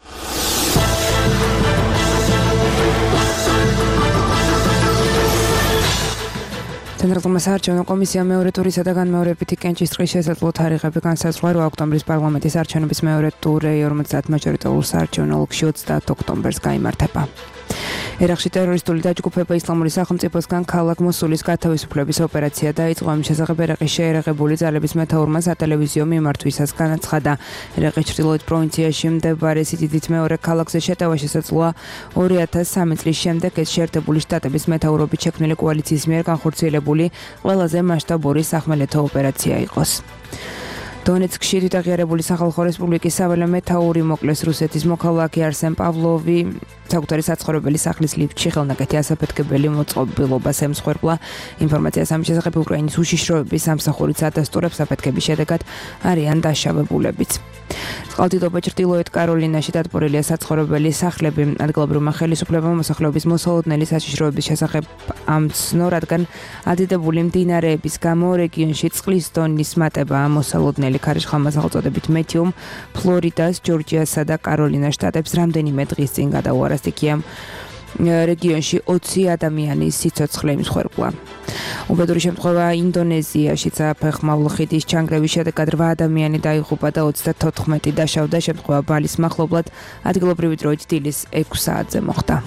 ცენტრალურმა საარჩევნო კომისიამ მეორე ტურისა და განმეორებითი კენჭის ტყის შესაძლო თარიღები განსაზღვრა, რომ ოქტომბრის პარლამენტის არჩევნების მეორე ტური ორმოცდაათ მაჟორიტარულ საარჩევნო ოლქში ოცდაათ ოქტომბერს გაიმართება. ერაყში ტერორისტული დაჯგუფება ისლამური სახელმწიფოსგან ქალაქ მოსულის გათავისუფლების ოპერაცია დაიწყო. ამის შესახებ ერაყის შეერაღებული ძალების მეთაურმა სატელევიზიო მიმართვისას განაცხადა. ერაყის ჩრდილოეთ პროვინციაში მდებარე სიდიდით მეორე ქალაქზე შეტევა შესაძლოა ორი ათას სამი წლის შემდეგ ეს შეერთებული შტატების მეთაურობით შექმნილი კოალიციის მიერ განხორციელებული ყველაზე მასშტაბური სახმელეთო ოპერაცია იყოს. დონეცკში თვითაღიარებული სახალხო რესპუბლიკის საველე მეთაური მოკლეს რუსეთის მოქალაქე არსენ პავლოვი საკუთარი საცხოვრებელი სახლის ლიფტში ხელნაკეთი ასაფეთქებელი მოწყობილობას ემსხვერპლა. ინფორმაციას ამის შესახებ უკრაინის უშიშროების სამსახურიც ადასტურებს, საფეთქების შედეგად არიან დაშავებულებიც. წყალდიდობა ჩრდილოეთ კაროლინაში დატბორილია საცხოვრებელი სახლები. ადგილობრივმა ხელისუფლებამ მოსახლეობის მოსალოდნელი საშიშროების შესახებ ამცნო, რადგან ადიდებული მდინარეების გამო რეგიონში წყლის დონის მატება მოსალოდნელი ქარიშხალმა სახელწოდებით მეთიუმ ფლორიდას, ჯორჯიასა და კაროლინას შტატებს რამდენიმე დღის წინ გადაუარა. სტიქიამ რეგიონში ოცი ადამიანის სიცოცხლე იმსხვერპლა. უბედური შემთხვევა ინდონეზიაშიც საფეხმავლო ხიდის ჩანგრევის შედეგად რვა ადამიანი დაიღუპა და ოცდათოთხმეტი დაშავდა. შემთხვევა ბალის მახლობლად ადგილობრივი დროით დილის ექვს საათზე მოხდა.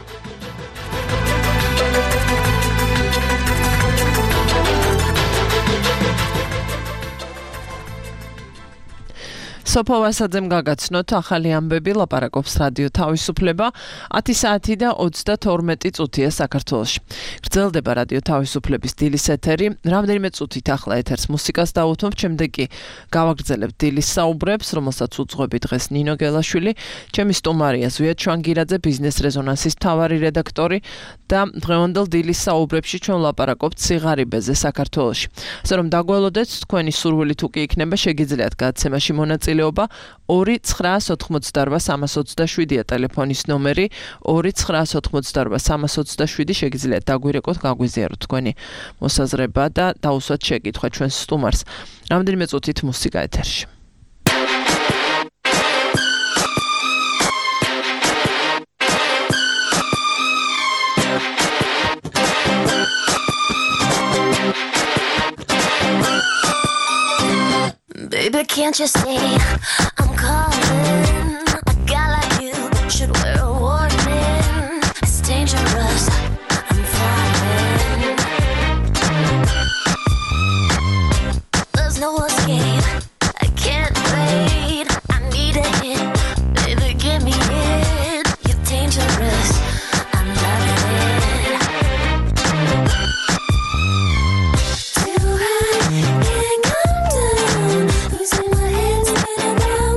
სოფო ვასაძემ გაგაცნოთ ახალი ამბები, ლაპარაკობს რადიო თავისუფლება. ათი საათი და ოცდათორმეტი წუთია საქართველოში. გრძელდება რადიო თავისუფლების დილის ეთერი. რამდენიმე წუთით ახლა ეთერს მუსიკას დავუთმობთ, შემდეგ კი გავაგრძელებთ დილის საუბრებს, რომელსაც უძღვები დღეს ნინო გელაშვილი. ჩემი სტუმარია ზვიად ჩვანგირაძე, ბიზნეს რეზონანსის მთავარი რედაქტორი და დღევანდელ დილის საუბრებში ჩვენ ვლაპარაკობთ სიღარიბეზე საქართველოში. ასე რომ დაგველოდეთ, თქვენი სურვილი თუ კი იქნება, შეგიძლიათ გადაცემაში მონაწილეობა. ორი ცხრაას ოთხმოცდარვა სამას ოცდაშვიდია ტელეფონის ნომერი. ორი ცხრაას ოთხმოცდარვა სამას ოცდაშვიდი შეგიძლიათ დაგვირეკოთ, გაგვიზიაროთ თქვენი მოსაზრება და დაუსვათ შეკითხვა ჩვენს სტუმარს. რამდენიმე წუთით მუსიკა ეთერში. Baby, can't you see I'm calling? A guy like you should wear a warning. It's dangerous, I'm falling. There's no escape, I can't wait. I need a hit, baby, give me it. You're dangerous, I'm loving it. Do I can't calm down? Losing my head, spinning round.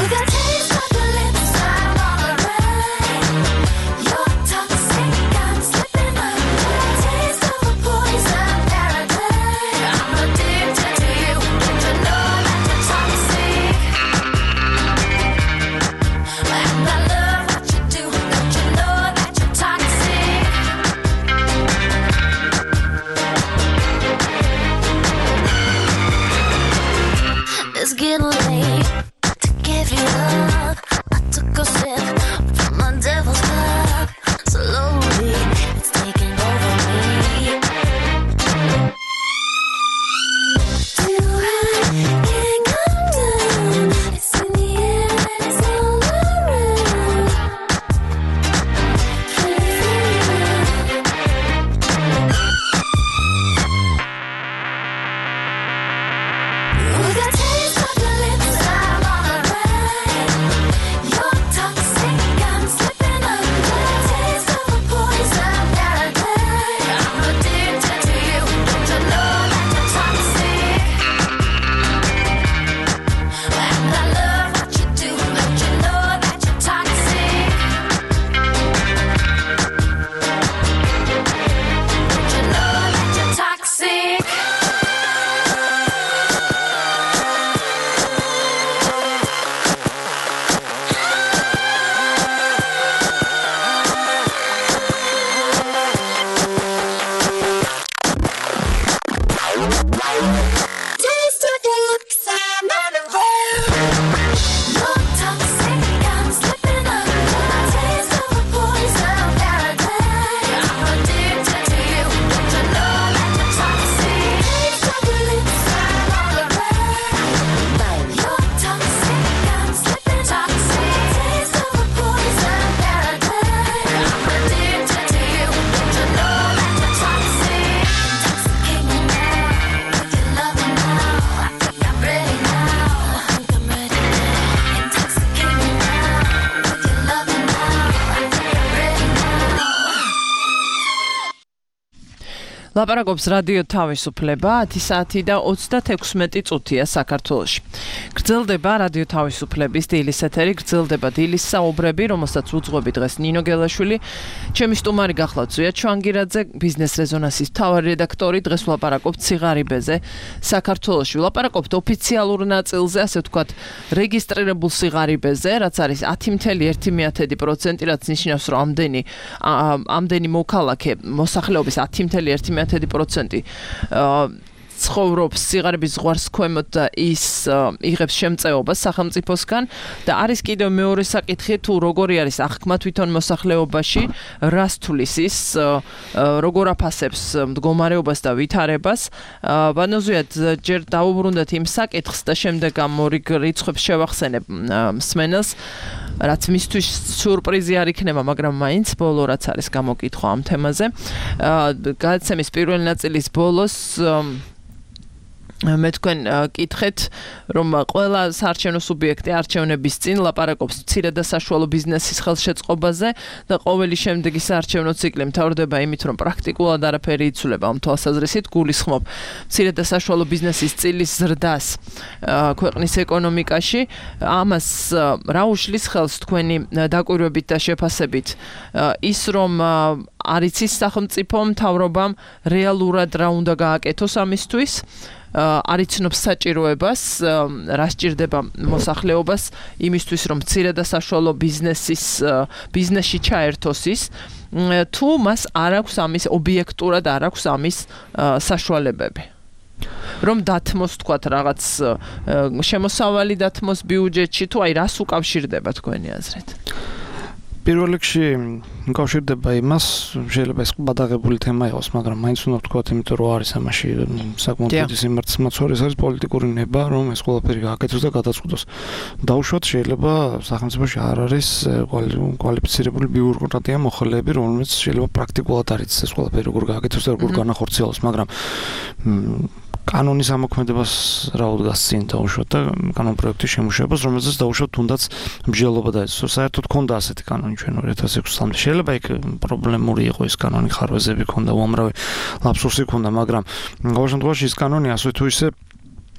ლაპარაკობს რადიო თავისუფლება ათი საათი და ოცდათექვსმეტი წუთია საქართველოში. გრძელდება რადიო თავისუფლების დილის ეთერი, გრძელდება დილის საუბრები, რომელსაც უძღვები დღეს ნინო გელაშვილი. ჩემი სტუმარი გახლავთ ზვია ჩვანგირაძე, ბიზნეს რეზონანსის მთავარი რედაქტორი. დღეს ვლაპარაკობთ სიღარიბეზე საქართველოში. ვლაპარაკობთ ოფიციალურ ნაწილზე, ასე ვთქვათ, რეგისტრირებულ სიღარიბეზე, რაც არის ათი მცდელო ერთი პროცენტი, რაც ნიშნავს, რომ ამდენი ამდენი მოქალაქე მოსახლეობის ათი მცდელო ერთი პროცენტი ცხოვრობს სიღარიბის ზღვარს ქვემოთ და ის იღებს შემწეობას სახელმწიფოსგან და არის კიდევ მეორე საკითხი თუ როგორი არის აღქმა თვითონ მოსახლეობაში რას თulis ის როგორ აფასებს მდგომარეობას და ვითარებას ბანოზუიად ჯერ დაუბრუნდეთ იმ საკითხს და შემდეგ ამ ორი რიცხვებს შევახსენებ მსმენელს რაც მისთვის სიურპრიზი არ იქნება მაგრამ მაინც ბოლო რაც არის გამოკითხვა ამ თემაზე გადაცემის პირველი ნაწილის ბოლოს მე თქვენ კითხეთ რომ ყველა საარჩევნო სუბიექტი არჩევნების წინ ლაპარაკობს მცირე და საშუალო ბიზნესის ხელშეწყობაზე და ყოველი შემდეგი საარჩევნო ციკლი მთავრდება იმით რომ პრაქტიკულად არაფერი იცვლება ამ თვალსაზრისით გულისხმობ მცირე და საშუალო ბიზნესის წილის ზრდას ქვეყნის ეკონომიკაში ამას რა უშლის ხელს თქვენი დაკვირვებით და შეფასებით ის რომ არის ის სახელმწიფო მთავრობამ რეალურად რა უნდა გააკეთოს ამისთვის არ იცნობს საჭიროებას, რა სჭირდება მოსახლეობას იმისთვის, რომ მცირე და საშუალო ბიზნესის ბიზნესში ჩაერთოს ის, თუ მას არ აქვს ამის ობიექტურად არ აქვს ამის საშუალებები. რომ დათმოს თქვათ რაღაც შემოსავალი დათმოს ბიუჯეტში, თუ აი რას უკავშირდება თქვენი აზრით? პირველ რიგში უკავშირდება იმას, შეიძლება ეს ბადაღებული თემა იყოს, მაგრამ მაინც უნდა ვთქვათ, იმიტომ რომ არის ამაში საკმაოდ დიდი სიმართლე, ეს არის პოლიტიკური ნება, რომ ეს ყველაფერი გააკეთოს და გადაწყვეტოს. დაუშვათ შეიძლება სახელმწიფოში არ არის კვალიფიცირებული ბიუროკრატია მოხელეები, რომელიც შეიძლება პრაქტიკულად არ იცის ეს ყველაფერი როგორ გააკეთოს და როგორ განახორციელოს, მაგრამ კანონის ამოქმედებას რა უდგას წინ დაუშვათ და კანონ პროექტის შემუშავებას, რომელზეც დაუშვათ თუნდაც მსჯელობა დაეცვა. საერთოდ ქონდა ასეთი კანონი ჩვენ ორი ათას ექვსი წლამდე. შეიძლება იქ პრობლემური იყო ეს კანონი, ხარვეზები ქონდა, უამრავი ლაფსუსი ქონდა, მაგრამ ყოველ შემთხვევაში ეს კანონი ასე თუ ისე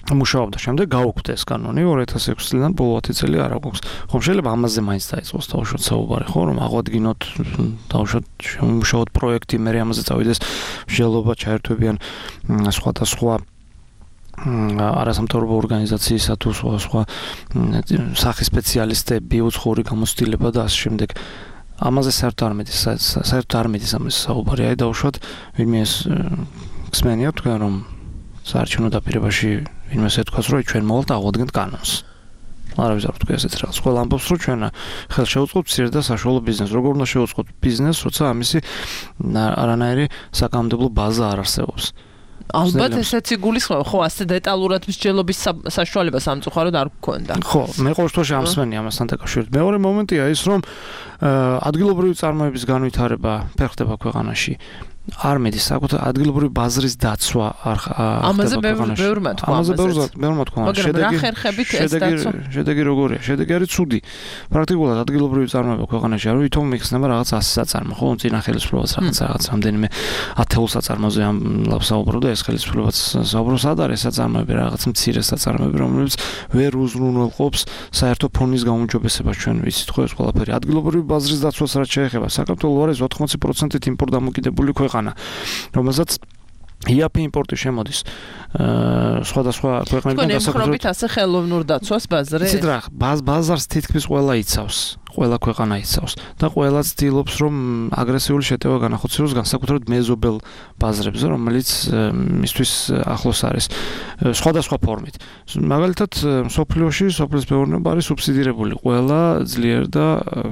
მუშაობდა. შემდეგ გაუქმდა ეს კანონი ორი ათას ექვსი წლიდან ბოლო ათი წელი არ აქვს. ხომ შეიძლება ამაზე მაინც დაიწყოს თავშოთ საუბარი, ხო, რომ აღვადგინოთ თავშოთ შემუშაოთ პროექტი, მე ამაზე წავიდეს მსჯელობა, ჩაერთვებიან სხვადასხვა არასამთავრობო ორგანიზაციისა თუ სხვა სხვა სახის სპეციალისტები, უცხოური გამოცდილება და ასე შემდეგ. ამაზე საერთოდ არ მედის, საერთოდ არ მედის ამაზე საუბარი. აი დავუშვათ, ვინმე ეს გსმენია თქვენ რომ საარჩევნო დაპირებაში ვინმე ეთქვას, რომ ჩვენ მოვალთ აღვადგენთ კანონს. არავის არ თქვი ესეთ რაღაც. ყველა ამბობს, რომ ჩვენ ხელ შევუწყობთ მცირე და საშუალო ბიზნესს. როგორ უნდა შევუწყოთ ბიზნესს, როცა ამისი არანაირი საკანონმდებლო ბაზა არ არსებობს. ალბათ ესეც იგულისხმება, ხო, ასე დეტალურად მსჯელობის საშუალება სამწუხაროდ არ გქონდა. ხო, მე ყოველთვის ამსმენი ამასთან დაკავშირებით. მეორე მომენტია ის, რომ ადგილობრივი წარმოების განვითარება ფერხდება ქვეყანაში. არ მედის საკუთარ ადგილობრივი ბაზრის დაცვა არ ხდება. ამაზე ბევრმა თქვა. ამაზე ბევრმა თქვა. შედეგი რა ხერხებით ეს დაცვა? შედეგი როგორია? შედეგი არის ცუდი. პრაქტიკულად ადგილობრივი წარმოება ქვეყანაში არ ვითომ მიხსნება რაღაც ასი საწარმო, ხო, წინა ხელისუფლებაც რაღაც რაღაც რამდენიმე ათეულ საწარმოზე ამ ლაპსაუბრობდა ეს ხელისუფლებაც საუბრობს, სად არის საწარმოები, რაღაც მცირე საწარმოები, რომლებიც ვერ უზრუნველყოფს საერთო ფონის გაუმჯობესებას, ჩვენ ვიცით ხო ეს ყველაფერი. ადგილობრივი ბაზრის დაცვას რაც შეეხება, საქართველოს არის ოთხმოცი პროცენტით იმპორტ დამოკიდებული ქვეყანა. რომელსაც იაფი იმპორტი შემოდის სხვადასხვა ქვეყნებიდან დასაკუთრებით. თქვენ ასე ხელოვნურ დაცვას ბაზრზე? იცით რა, ბაზარს თითქმის ყველა იცავს, ყველა ქვეყანა იცავს და ყველა ცდილობს რომ აგრესიული შეტევა განახორციელოს განსაკუთრებით მეზობელ ბაზრებზე, რომელიც მისთვის ახლოს არის სხვადასხვა ფორმით. მაგალითად, სოფლიოში სოფლის მეურნეობა არის სუბსიდირებული ყველა ძლიერ და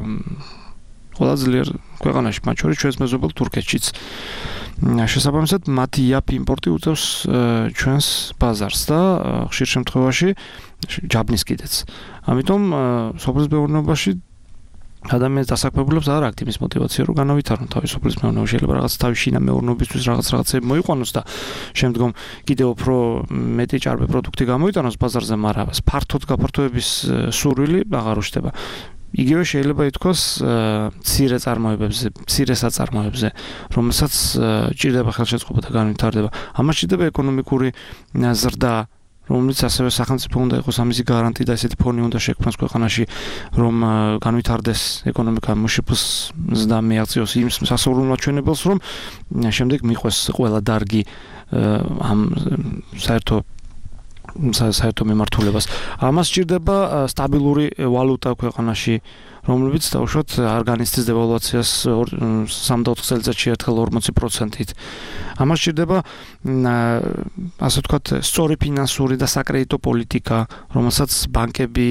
ყველა ძლიერ ქვეყანაში, მათ შორის ჩვენს მეზობელ თურქეთშიც. შესაბამისად, მათი იაფი იმპორტი უწევს ჩვენს ბაზარს და ხშირ შემთხვევაში ჯაბნის კიდეც. ამიტომ სოფლის მეურნეობაში ადამიანის დასაქმებულებს არ აქვს იმის мотиваცია რომ განავითარონ თავის სოფლის მეურნეობა. შეიძლება რაღაც თავის შინა მეურნეობისთვის რაღაც რაღაცები მოიყვანოს და შემდგომ კიდევ უფრო მეტი ჭარბი პროდუქტი გამოიტანოს ბაზარზე, მაგრამ ფართოდ გაფართოების სურვილი აღარ უჩნდება. იგივე შეიძლება ითქვას მცირე წარმოებებზე, მცირე საწარმოებზე, რომელსაც ჭირდება ხელშეწყობა და განვითარდება. ამას ჭირდება ეკონომიკური ზრდა, რომელიც ასევე სახელმწიფო უნდა იყოს ამისი გარანტი და ესეთი ფონი უნდა შექმნას ქვეყანაში, რომ განვითარდეს ეკონომიკა, მუშიფოს ზრდა მიაღწიოს იმ სასურველმოჩვენებელს, რომ შემდეგ მიყვეს ყველა დარგი ამ საერთო საერთო მიმართულებას. ამას ჭირდება სტაბილური ვალუტა ქვეყანაში, რომლებიც დავუშვათ არ განიცდის დევალვაციას სამი და ოთხ წელიწადში ერთხელ ორმოცი პროცენტით. ამას ჭირდება ასე ვთქვათ სწორი ფინანსური და საკრედიტო პოლიტიკა, რომელსაც ბანკები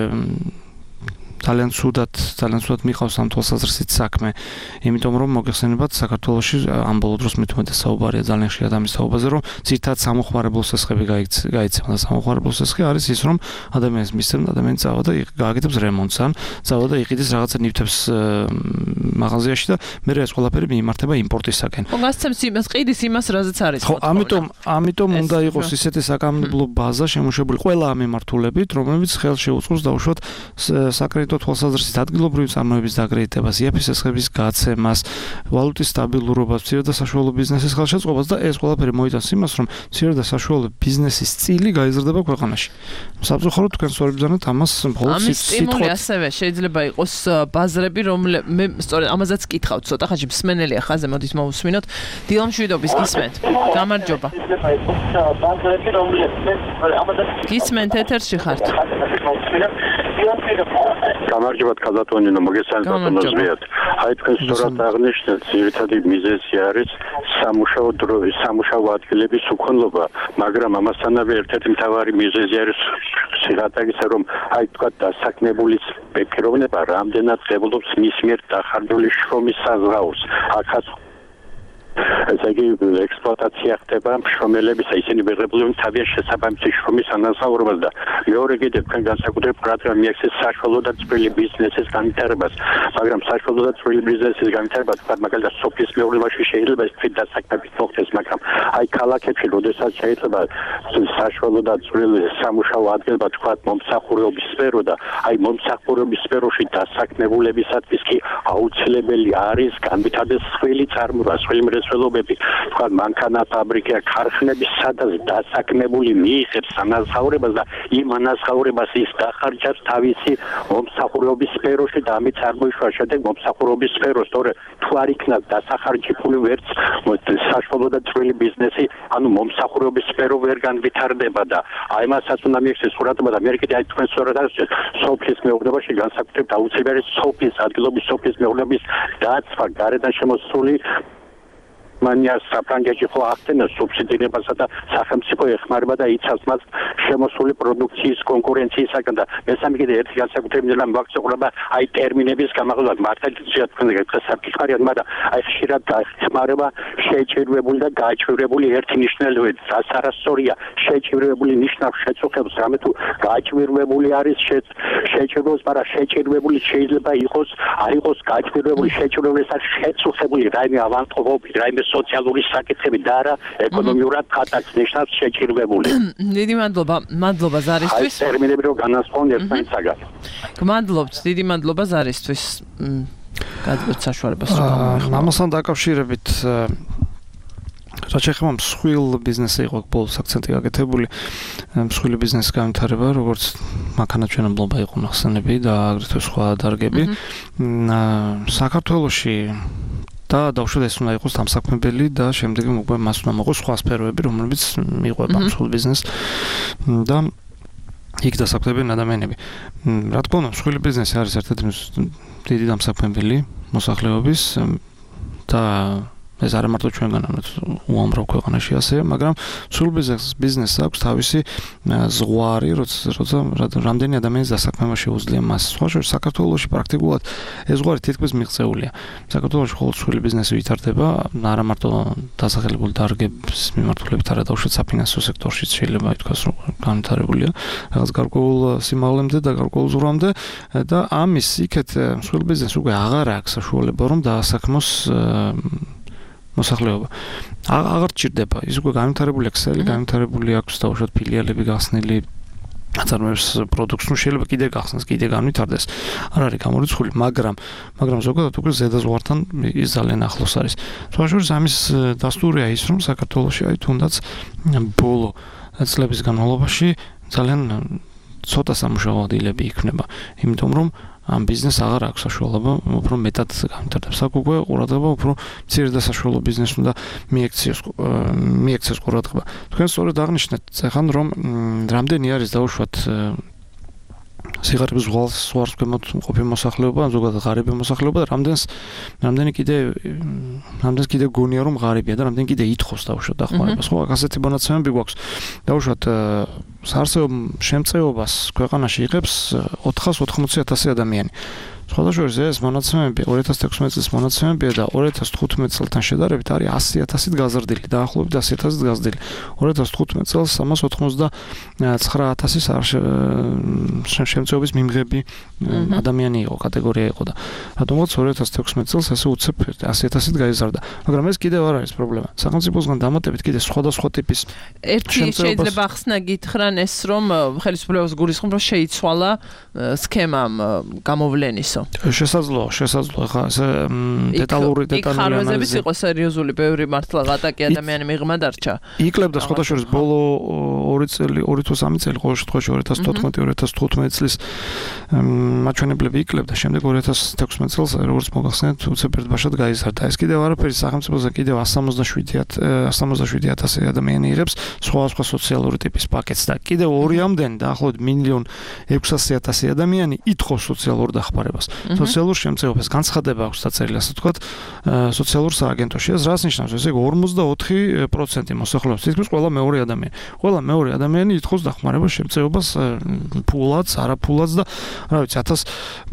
ძალიან ცუდად, ძალიან ცუდად მიყავს ამ თვალსაზრისით საქმე. იმიტომ რომ მოგეხსენებათ საქართველოში ამ ბოლო დროს მithumetes საუბარია ძალიან ხშირად ამის თაობაზე, რომ ძირთად სამოხმარებელ სესხები გაიცემა და სამოხმარებელ სესხი არის ის, რომ ადამიანს მისცემ ადამიანი წავა და გააკეთებს რემონტს ან წავა და იყიდეს რაღაცა ნივთებს მაღაზიაში და მე ეს ყველაფერი მიიმართება იმპორტისაკენ. ხო, გასცემს იმას, ყიდის იმას, რაზეც არის. ხო, ამიტომ, ამიტომ უნდა იყოს ისეთი საკანონმდებლო ბაზა შემუშავებული ყველა ამ მიმართულებით, რომლებიც ხელს შეუწყობს დავუშვათ საკრედიტო თვალსაზრისით ადგილობრივი წარმოების დაკრედიტებას, იაფი სესხების გაცემას, ვალუტის სტაბილურობას, მცირე და საშუალო ბიზნესის ხელშეწყობას და ეს ყველაფერი მოიტანს იმას, რომ მცირე და საშუალო ბიზნესის წილი გაიზრდება ქვეყანაში. სამწუხაროდ თქვენ სწორედ ბრძანეთ ამას მხოლოდ სიტყვით. ამის სტიმული ასევე შეიძლება იყოს ბაზრები, რომლებიც მე სწორედ ამაზეც კითხავთ, ცოტა ხანში მსმენელია ხაზე, მოდით მოვუსმინოთ. დილამშვიდობის გისმენთ. გამარჯობა. ბაზრები, რომლებიც ამაზეც გისმენთ ეთერში ხართ. გამარჯობა ქალბატონო, მოგესალმებით ბატონო ზვიად. აი თქვენ სწორად აღნიშნეთ, ძირითადი მიზეზი არის სამუშაო დრო, სამუშაო ადგილების უქონლობა, მაგრამ ამასთანავე ერთ-ერთი მთავარი მიზეზი არის სიღატაკისა, რომ აი თქვა დასაქმებული პიროვნება რამდენად ღებულობს მის მიერ დახარჯული შრომის საზღაურს. აქაც ესე იგი ექსპლუატაცია ხდება მშრომელების, ისინი ვეღებულობენ თავიანთ შესაბამისი შრომის ანაზღაურებას და მეორე კიდევ თქვენ განსაკუთრებით ვყავთ რომ მიაქცეს საშუალო და წვრილი ბიზნესის განვითარებას, მაგრამ საშუალო და წვრილი ბიზნესის განვითარება თქვა მაგალითად სოფლის მეურნეობაში შეიძლება ეს თვით დასაქმებით მოხდეს, მაგრამ აი ქალაქებში როდესაც შეიძლება საშუალო და წვრილი სამუშაო ადგილება თქვა მომსახურების სფერო და აი მომსახურების სფეროში დასაქმებულებისათვის კი აუცილებელი არის განვითარდეს სხვილი წარმოება, სხვილი უმრავლესობები თქვა მანქანა ფაბრიკა ქარხნები სადაც დასაქმებული მიიღებს ანაზღაურებას და იმ ანაზღაურებას ის დახარჯავს თავისი მომსახურების სფეროში და ამით წარმოიშვა შემდეგ მომსახურების სფეროს თორე თუ არ იქნა დასახარჯებული ვერც საშუალო და ძველი ბიზნესი ანუ მომსახურების სფერო ვერ განვითარდება და აი მასაც უნდა მიიღოს ყურადღება და მე კიდე აი თქვენ სწორად სოფლის მეურნეობაში განსაკუთრებით აუცილებელი სოფლის ადგილობის სოფლის მეურნეობის დაცვა გარედან შემოსული მანია საფრანგეთში ხო ახდენა სუბსიდირებასა და სახელმწიფო ეხმარება და იცავს მას შემოსული პროდუქციის კონკურენციისაგან და მესამე კიდე ერთი განსაკუთრებული მოგწოვრება აი ტერმინების გამაღლება მართალია თქვენ გეტყვით საფიქრებიან მაგრამ აი ხშირად ეხმარება შეჭირვებული და გააჭირვებული ერთი ნიშნულობით სასარასწორია შეჭირვებული ნიშნავს შეწუხებს რამე თუ გააჭირვებული არის შეჭირვებს მაგრამ შეჭირვებული შეიძლება იყოს არ იყოს გააჭირვებული შეჭირვებული არის შეწუხებული რაიმე ავანტყოფი რაიმე სოციალური საკითხები და არა ეკონომიურად ხატაკს ნიშნავს შეჭირვებული. დიდი მადლობა, მადლობა ზარისთვის. აი ტერმინები რო განასხვავონ ერთმანეთსაგან. გმადლობთ, დიდი მადლობა ზარისთვის. გადმოც საშუალებას რომ გამოვიხმო. ამასთან დაკავშირებით რაც შეეხება მსხვილ ბიზნესზე იყო ბოლოს აქცენტი გაკეთებული მსხვილი ბიზნესის განვითარება როგორც მანქანათმშენებლობა იყო ნახსენები და აგრეთვე სხვა დარგები. საქართველოში და დავუშვათ ეს უნდა იყოს დამსაქმებელი და შემდეგ უკვე მას უნდა მოყოს სხვა სფეროები რომლებიც მიყვება მსხვილ ბიზნესს და იქ დასაქმებენ ადამიანები. რა თქმა უნდა მსხვილი ბიზნესი არის ერთ-ერთი დიდი დამსაქმებელი მოსახლეობის და ეს არ მარტო ჩვენგან ამათ უამრავ ქვეყანაში ასეა, მაგრამ მსხვილ ბიზნესს აქვს თავისი ზღვარი, როცა რამდენი ადამიანის დასაქმება შეუძლია მას. სხვა შორის საქართველოში პრაქტიკულად ეს ზღვარი თითქმის მიღწეულია. საქართველოში მხოლოდ მსხვილი ბიზნესი ვითარდება, არა მარტო დასახელებული დარგების მიმართულებით, არა დავუშვათ საფინანსო სექტორშიც შეიძლება ითქვას, რომ განვითარებულია რაღაც გარკვეულ სიმაღლემდე და გარკვეულ ზღვრამდე და ამის იქეთ მსხვილ ბიზნესს უკვე აღარ აქვს საშუალება რომ დაასაქმოს მოსახლეობა. აღარ ჭირდება. ის უკვე განვითარებული ქსელი, განვითარებული აქვს დავუშვათ ფილიალები გახსნილი აწარმოებს პროდუქტს, ნუ შეიძლება კიდე გახსნას, კიდე განვითარდეს. არ არის გამორიცხული, მაგრამ მაგრამ ზოგადად უკვე ზედაზღვართან ის ძალიან ახლოს არის. სხვა შორის ამის დასტურია ის, რომ საქართველოში აი თუნდაც ბოლო წლების განმავლობაში ძალიან ცოტა სამუშაო ადგილები იქნება, იმიტომ რომ ამ ბიზნესს აღარ აქვს საშუალება უფრო მეტად განვითარდეს. აქ უკვე ყურადღება უფრო მცირე და საშუალო ბიზნესს უნდა მიექციოს მიექცეს ყურადღება. თქვენ სწორედ აღნიშნეთ ეხან რომ რამდენი არის დაუშვათ სიგარების ზღვას ზღვარს ქვემოთ მყოფი მოსახლეობა, ზოგადად ღარიბი მოსახლეობა და რამდენს რამდენი კიდე რამდენს კიდე გონია რომ ღარიბია და რამდენი კიდე ითხოვს დაუშვათ დახმარებას. ხო, ასეთი მონაცემები გვაქვს. დაუშვათ საარსებო შემწეობას ქვეყანაში იღებს ოთხას ოთხმოცი ათასი ადამიანი. სხვადასხვა ეს მონაცემები ორი ათას თექვსმეტ წლის მონაცემებია და ორი ათას თხუთმეტ წელთან შედარებით არის ასი ათასით გაზრდილი, დაახლოებით ასი ათასით გაზრდილი. ორი ათას თხუთმეტ წელს სამას ოცდაათი ათასის შემწეობის მიმღები ადამიანი იყო, კატეგორია იყო და რატომღაც ორი ათას თექვსმეტ წელს ესე უცებ ასი ათასით გაიზარდა. მაგრამ ეს კიდევ არ არის პრობლემა. სახელმწიფოსგან დამატებით კიდე სხვადასხვა ტიპის ერთი შეიძლება ახსნა გითხრან ეს რომ ხელისუფლებას გულისხმობ რომ შეიცვალა სქემამ გამოვლენისო. შესაძლოა, შესაძლოა ხა ეს დეტალური დეტალური ანალიზი იყო სერიოზული, ბევრი მართლა ღატაკი ადამიანი მიღმა დარჩა. იკლებდა სხვადასხვა ბოლო ორი წელი, ორი თუ სამი წელი ყოველ შემთხვევაში ორი ათას თოთხმეტი ორი ათას თხუთმეტ წლის მაჩვენებლები იკლებდა. შემდეგ ორი ათას თექვსმეტ წელს როგორც მოგახსენეთ, უცებ ერთბაშად გაიზარდა. ეს კიდევ არაფერი სახელმწიფოზე კიდევ ასი ოცდაშვიდი ათასი ადამიანი იღებს სხვადასხვა სოციალური ტიპის პაკეტს და კიდევ ორი ამდენი დაახლოებით მილიონ ექვსასი ათასი ადამიანი ითხოვს სოციალურ დახმარებას. სოციალურ შემწეობას განცხადება აქვს დაწერილი, ასე ვთქვათ, სოციალურ სააგენტოში. ეს რას ნიშნავს? ესე იგი ორმოცდაოთხი პროცენტი მოსახლეობის, თითქმის ყველა მეორე ადამიანი. ყველა მეორე ადამიანი ითხოვს დახმარებას შემწეობას ფულაც, არაფულაც და რა ვიცი, ათას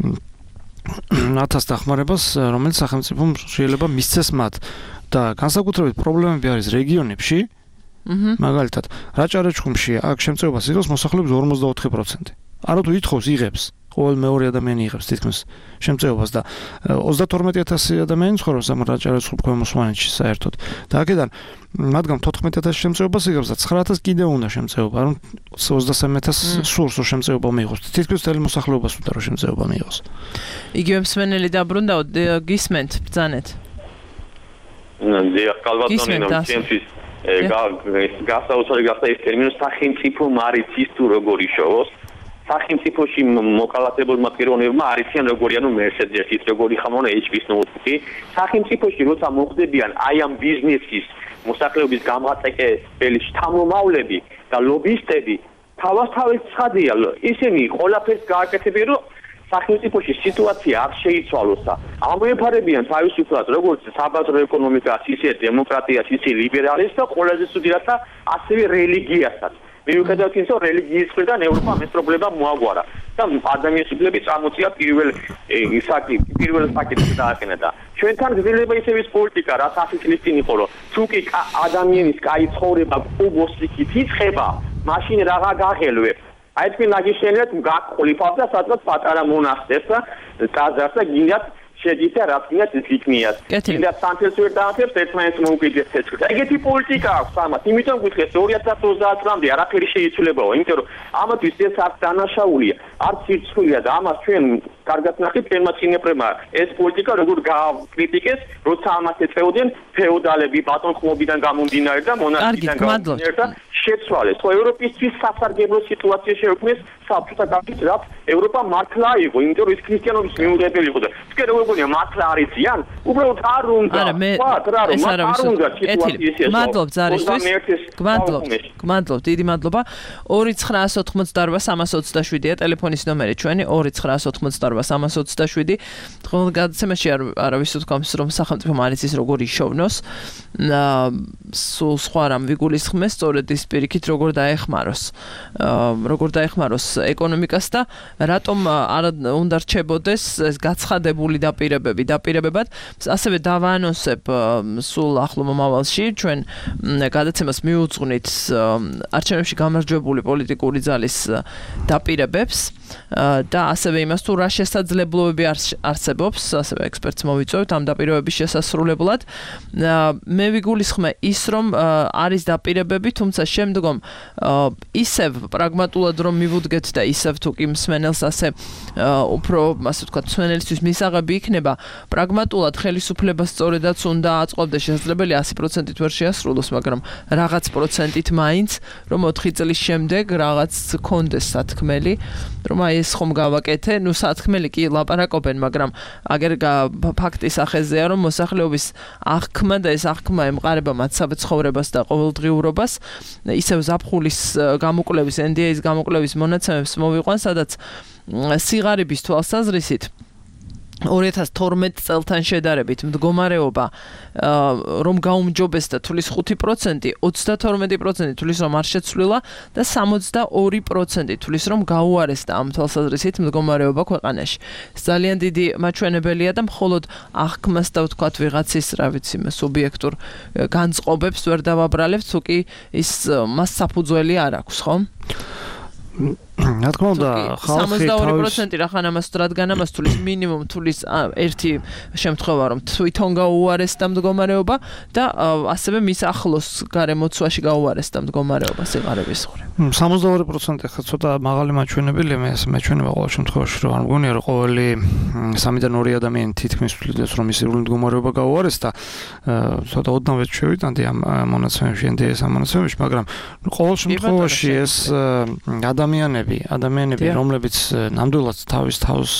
ათას დახმარებას, რომელიც სახელმწიფომ შეიძლება მისცეს მათ. და განსაკუთრებით პრობლემები არის რეგიონებში. მაგალითად, რაჭა-ლეჩხუმში აქ შემწეობას იღებს მოსახლეობის ორმოცდაოთხი პროცენტი. არათუ ითხოვს, იღებს. ყოველ მეორე ადამიანი იღებს თითქმის შემწეობას და ოცდათორმეტი ათასი ადამიანი ცხოვრობს ამ რაჭა-ლეჩხუმ ქვემო სვანეთში საერთოდ. და აქედან მათგან თოთხმეტი ათასი შემწეობას იღებს და ცხრა ათასი კიდე უნდა შემწეობა, რომ ოცდასამი ათასი სურს რომ შემწეობა მიიღოს. თითქმის მთელი მოსახლეობას უნდა რომ შემწეობა მიიღოს. იგივე მსმენელი დაბრუნდაო, გისმენთ, ბრძანეთ. კალვატონინო ჩემთვის გასაოცარი გახდა ეს ტერმინი სახელმწიფო მარიცის თუ როგორ იშოვოს სახელმწიფოში მოკალათებულმა პიროვნებმა არიციან როგორი ანუ მერსედესის როგორი ხამონა ეიჩ პი-ის ნოუთბუქი სახელმწიფოში როცა მოხდებიან აი ამ ბიზნესის მოსახლეობის გამაწეკებელი შთამომავლები და ლობისტები თავასთავად ცხადია ისინი ყველაფერს გააკეთებენ რომ სახელმწიფოში სიტუაცია არ შეიცვალოს და ამოეფარებიან თავისუფლად როგორც საბაზრო ეკონომიკას ისე დემოკრატიას ისე ლიბერალიზმს და ყველაზე სუდი რათა ასევე რელიგიასაც მიუხედავად იმისა რომ რელიგიის მხრიდან ევროპამ ეს პრობლემა მოაგვარა და ადამიანის უფლებები წამოწია პირველ ისაკი პირველ საკითხს დააყენა და ჩვენთან გრძელდება ისევ ის პოლიტიკა რაც ასი წლის წინ იყო რომ თუ კი ადამიანის კაი ცხოვრება უბოსიქით იწყება მაშინ რაღა გაღელვებ აი თქვენ ნაგიშენიათ გაგყოლიფავთ და სადღაც პატარა მონასტერს და ტაძარს და გინდათ შედით და რაც გინდათ იქნიათ გინდათ სანთელს ვერ დაახერხებთ ერთმანეთს მოუყიდეთ ცეცხლს ეგეთი პოლიტიკა აქვს ამათ იმიტომ გითხეს ორი ათას ოცდაათ წლამდე არაფერი შეიცვლებაო იმიტომ რომ ამათვის ეს არც დანაშაულია არც სირცხვილია და ამას ჩვენ კარგად ნახეთ თემა წინეპრემა ეს პოლიტიკა როგორ გააკრიტიკეს როცა ამას ეწეოდნენ ფეოდალები ბატონყმობიდან გამომდინარე და მონარქიიდან გამომდინარე და შეცვალეს ხო ევროპისთვის სასარგებლო სიტუაცია შეექმნეს საბჭოთა კავშირს რაც ევროპა მართლა იყო იმიტომ რომ ის ქრისტიანობის მიუღებელი იყო და თქვენ როგორ გონია მართლა არიციან უბრალოდ არ უნდა არა მე ეს არ არის გმადლობ ზარისთვის გმადლობ გმადლობ დიდი მადლობა ორი ცხრაას ოთხმოცდაორვა სამას ოცდაშვიდია ტელეფონის ნომერი ჩვენი ორი ცხრაას ოთხმოცდაორვა სამას ოცდაშვიდი ყოველ გადაცემაში არავის უთქვამს რომ სახელმწიფო მარიცის როგორ იშოვნოს სულ სხვა რამ ვიგულისხმეს სწორედ ის პირიქით როგორ დაეხმაროს როგორ დაეხმაროს ეკონომიკას და რატომ არ უნდა რჩებოდეს ეს გაცხადებული დაპირებები დაპირებებად ასევე დავაანონსებ სულ ახლო მომავალში ჩვენ გადაცემას მიუძღვნით არჩევნებში გამარჯვებული პოლიტიკური ძალის დაპირებებს და ასევე იმას თუ რა შესაძლებლობები არსებობს ასევე ექსპერტს მოვიწვევთ ამ დაპირებების შესასრულებლად მე ვიგულისხმე ის რომ არის დაპირებები თუმცა შემდგომ ისევ პრაგმატულად რომ მივუდგეთ და ისევ თუ კი მსმენელს ასე უფრო ასე ვთქვათ მსმენელისთვის მისაღები იქნება პრაგმატულად ხელისუფლებას სწორედაც უნდა აწყობდეს შესაძლებელი ასი პროცენტით ვერ შეასრულოს მაგრამ რაღაც პროცენტით მაინც რომ ოთხი წლის შემდეგ რაღაც კონდეს სათქმელი რომ აი ეს ხომ გავაკეთე ნუ სათქმელი კი ლაპარაკობენ მაგრამ აგერ ფაქტის ახეზეა რომ მოსახლეობის აღქმა და ეს აღქმა ემყარება მათ საცხოვრებას და ყოველდღიურობას ისევ ზაფხულის გამოკვლევის ენ დი ეის გამოკვლევის მონაცემებს მოვიყვან სადაც სიღარიბის თვალსაზრისით ორი ათას თორმეტ წელთან შედარებით მდგომარეობა რომ გაუმჯობესდა თulis ხუთი პროცენტი ოცდათორმეტი პროცენტი თulis რომ არ შეცვლილა და სამოცდაორი პროცენტი თulis რომ გაუარესდა ამ თვალსაზრისით მდგომარეობა ქვეყანაში ძალიან დიდი მაჩვენებელია და მხოლოდ აღქმას და ვთქვათ ვიღაცის რა ვიცი სუბიექტურ განწყობებს ვერ დავაბრალებ თუ კი ის მას საფუძველი არ აქვს ხო რა თქმა უნდა ხალხი სამოცდაორი პროცენტი რახან ამას რადგან ამას თulis მინიმუმ თulis ერთი შემთხვევა რომ თვითონ გაუარესდა მდგომარეობა და ასევე მის ახლოს გარემოცვაში გაუარესდა მდგომარეობა სიღარიბის მხრივ სამოცდაორი პროცენტი ხა ცოტა მაღალი მაჩვენებელია მე ეს მეჩვენება ყოველ შემთხვევაში რომ არ მგონია რომ ყოველი სამიდან ორი ადამიანი თითქმის თulis რომ ის ირგვლივ მდგომარეობა გაუარესდა ცოტა ოდნავ შევიტანდი ამ მონაცემებში ენ დი ეის ამ მონაცემებში მაგრამ ყოველ შემთხვევაში ეს ადამიანები ადამიანები რომლებიც ნამდვილად თავის თავს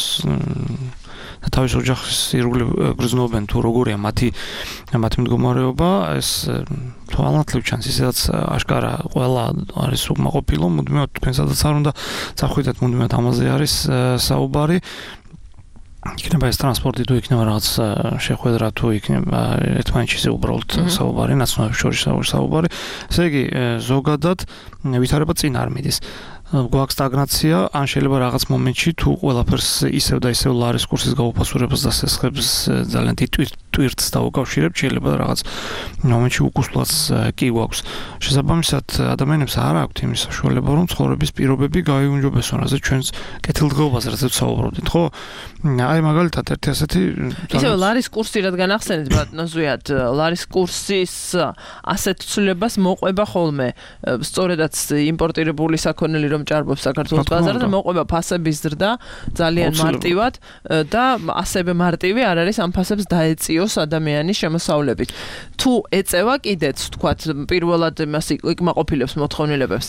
და თავის ოჯახის ირგვლივ გრძნობენ თუ როგორია მათი მათი მდგომარეობა ეს თვალნათლივ ჩანს ისედაც აშკარა ყველა არის უკმაყოფილო მუდმივად თქვენ სადაც არ უნდა წახვიდეთ მუდმივად ამაზე არის საუბარი იქნება ეს ტრანსპორტი თუ იქნება რაღაც შეხვედრა თუ იქნება ერთმანეთში უბრალოდ საუბარი ნაცნობებს შორის საუბარი ესე იგი ზოგადად ვითარება წინ არ მიდის გვაქვს სტაგნაცია, ან შეიძლება რაღაც მომენტში თუ ყველაფერს ისევ და ისევ ლარის კურსის გაუფასურებას და სესხებს ძალიან დიდ ტვირთს დაუკავშირებთ, შეიძლება რაღაც მომენტში უკუსლაც კი გვაქვს. შესაბამისად, ადამიანებს არ აქვთ იმის საშუალება, რომ ცხოვრების პირობები გაიუმჯობესონ, რასაც ჩვენს კეთილდღეობას რასაც საუბრობდით, ხო? აი მაგალითად ერთი ასეთი ისევ ლარის კურსი რადგან ახსენეთ ბატონო ზვიად, ლარის კურსის ასეთ ცვლილებას მოყვება ხოლმე სწორედაც იმპორტირებული საქონელი რომ ჭარბობს საქართველოს ბაზარზე და მოყვება ფასების ზრდა ძალიან მარტივად და ასევე მარტივი არ არის ამ ფასებს დაეწიოს დროს ადამიანის შემოსავლებით. თუ ეწევა კიდეც, თქვათ, პირველად იმას იკმაყოფილებს მოთხოვნილებებს.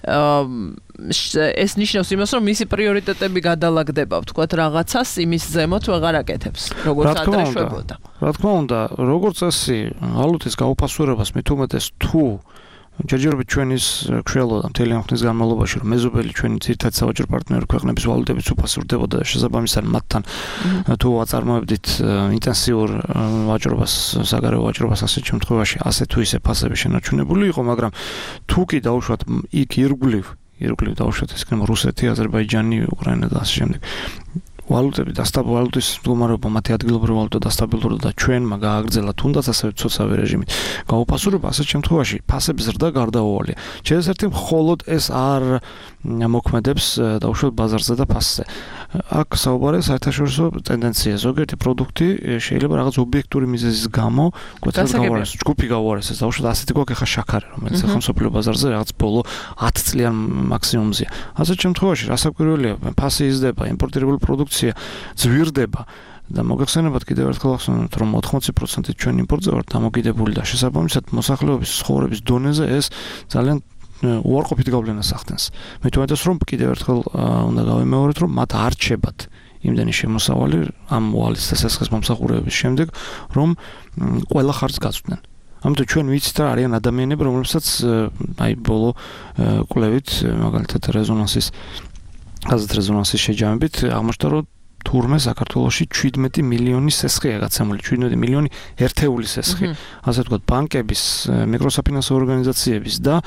ეს ნიშნავს იმას, რომ მისი პრიორიტეტები გადალაგდება, თქვათ, რაღაცას იმის ზემოთ ვეღარ აკეთებს, როგორც ადრე შვებოდა. რა თქმა უნდა, როგორც წესი, ვალუტის გაუფასურებას მით უმეტეს თუ ჯერჯერობით ჩვენის ქშელოდა მთელი ამ ხნის განმავლობაში, რომ მეზობელი ჩვენი ძირითადი სავაჭრო პარტნიორი ქვეყნების ვალუტებიც უფასურდებოდა და შესაბამისად მათთან თუ აწარმოებდით ინტენსიურ ვაჭრობას, საგარეო ვაჭრობას ასეთ შემთხვევაში, ასე თუ ისე ფასები შენარჩუნებული იყო, მაგრამ თუ კი დაუშვათ იქ ირგვლივ, ირგვლივ დაუშვათ ისქენ რუსეთი, აზერბაიჯანი, უკრაინა და ასე შემდეგ. ვალუტები დასტაბილურობის მდგომარეობა, მათი ადგილობრივი ვალუტა დასტაბილურდა და ჩვენმა გააგრძელა თუნდაც ასევე ცოცავი რეჟიმით. გაუფასურება ასეთ შემთხვევაში ფასების ზრდა გარდაუვალია. ჩემს ერთი მხოლოდ ეს არ მოქმედებს დაუშვათ ბაზარზე და ფასზე. აქ საუბარია საერთაშორისო ტენდენცია. ზოგიერთი პროდუქტი შეიძლება რაღაც ობიექტური მიზეზის გამო კეთილად გავარეს, ჯგუფი გავარეს, ეს დაუშვათ ასეთი გვაქვს ხა შაქარი, რომელიც ახლა მსოფლიო ბაზარზე რაღაც ბოლო ათი წლიან მაქსიმუმზეა. ასეთ შემთხვევაში რასაკვირველია, ფასი იზრდება, იმპორტირებული პროდუქცია ძვირდება და მოგეხსენებათ კიდევ ერთხელ ახსენოთ, რომ ოთხმოცი პროცენტი ჩვენ იმპორტზე ვართ დამოკიდებული და შესაბამისად მოსახლეობის ცხოვრების დონეზე ეს ძალიან უარყოფით გავლენას ახდენს. მე თვითონაც რომ კიდევ ერთხელ უნდა გავიმეოროთ, რომ მათ არ რჩებათ იმდენი შემოსავალი ამ ვალის და სესხის მომსახურების შემდეგ, რომ ყველა ხარჯს გაწვდნენ. ამიტომ ჩვენ ვიცით რა არიან ადამიანები, რომლებსაც აი ბოლო კვლევით მაგალითად რეზონანსის გაზეთ რეზონანსის შეჯამებით აღმოჩნდა, რომ თურმე საქართველოში შვიდმეტი მილიონი სესხია გაცემული, შვიდმეტი მილიონი ერთეული სესხი. ასე ვთქვათ, ბანკების, მიკროსაფინანსო ორგანიზაციების და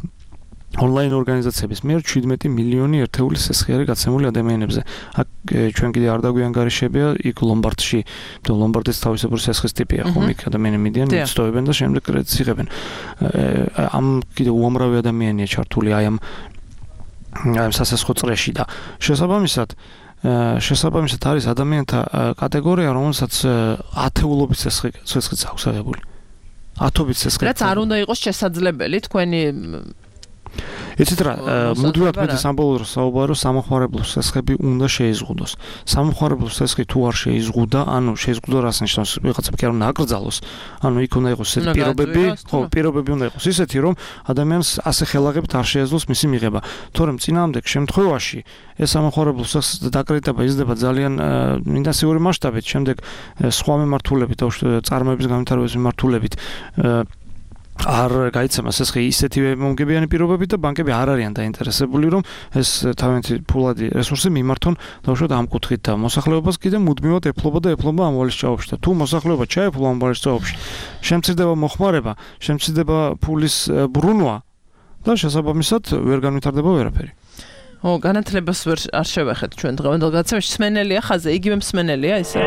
ონლაინ ორგანიზაციების მიერ შვიდმეტი მილიონი ერთეული სესხი არის გაცემული ადამიანებზე. აქ ჩვენ კიდე არ დაგვიანგარიშებია, იქ ლომბარდში, და ლომბარდის თავისებური სესხის ტიპია, ხომ იქ ადამიანები მიდიან, მიწტოვებენ და შემდეგ კრედიტს იღებენ. ამ კიდე უამრავი ადამიანია ჩართული აი ამ აი სასესხო წრეში და შესაბამისად შესაბამისად არის ადამიანთა კატეგორია, რომელსაც ათეულობით სესხი სესხიც აქვს აღებული. ათობით სესხი. რაც არ უნდა იყოს შესაძლებელი თქვენი იცით რა, მუდმივად მეც სამბოლოო საუბარო სამხმარებლო სესხები უნდა შეიზღუდოს. სამხმარებლო სესხი თუ არ შეიზღუდა, ანუ შეიზღუდო რას ნიშნავს? ვიღაცა კი არ უნდა აკრძალოს. ანუ იქ უნდა იყოს ესეთი პირობები, ხო, პირობები უნდა იყოს ისეთი, რომ ადამიანს ასე ხელაღებით არ შეეძლოს მისი მიღება. თორემ წინააღმდეგ შემთხვევაში ეს სამხმარებლო სესხის დაკრიტება იზრდება ძალიან ინტენსიური მასშტაბით, შემდეგ სხვა მიმართულებით, წარმოების განვითარების მიმართულებით არ გაიცემა სესხი ისეთივე მომგებიანი პირობებით და ბანკები არ არიან დაინტერესებული, რომ ეს თავიანთი ფულადი რესურსი მიმართონ დაუშვათ ამ კუთხით და მოსახლეობას კიდე მუდმივად ეფლობა და ეფლობა ამ ვალის ჭაობში და თუ მოსახლეობა ჩაეფლო ამ ვალის ჭაობში, შემცირდება მოხმარება, შემცირდება ფულის ბრუნვა და შესაბამისად ვერ განვითარდება ვერაფერი. ო, განათლებას ვერ არ შევეხეთ ჩვენ დღევანდელ გადაცემაში. მსმენელია ხაზე, იგივე მსმენელია ისე.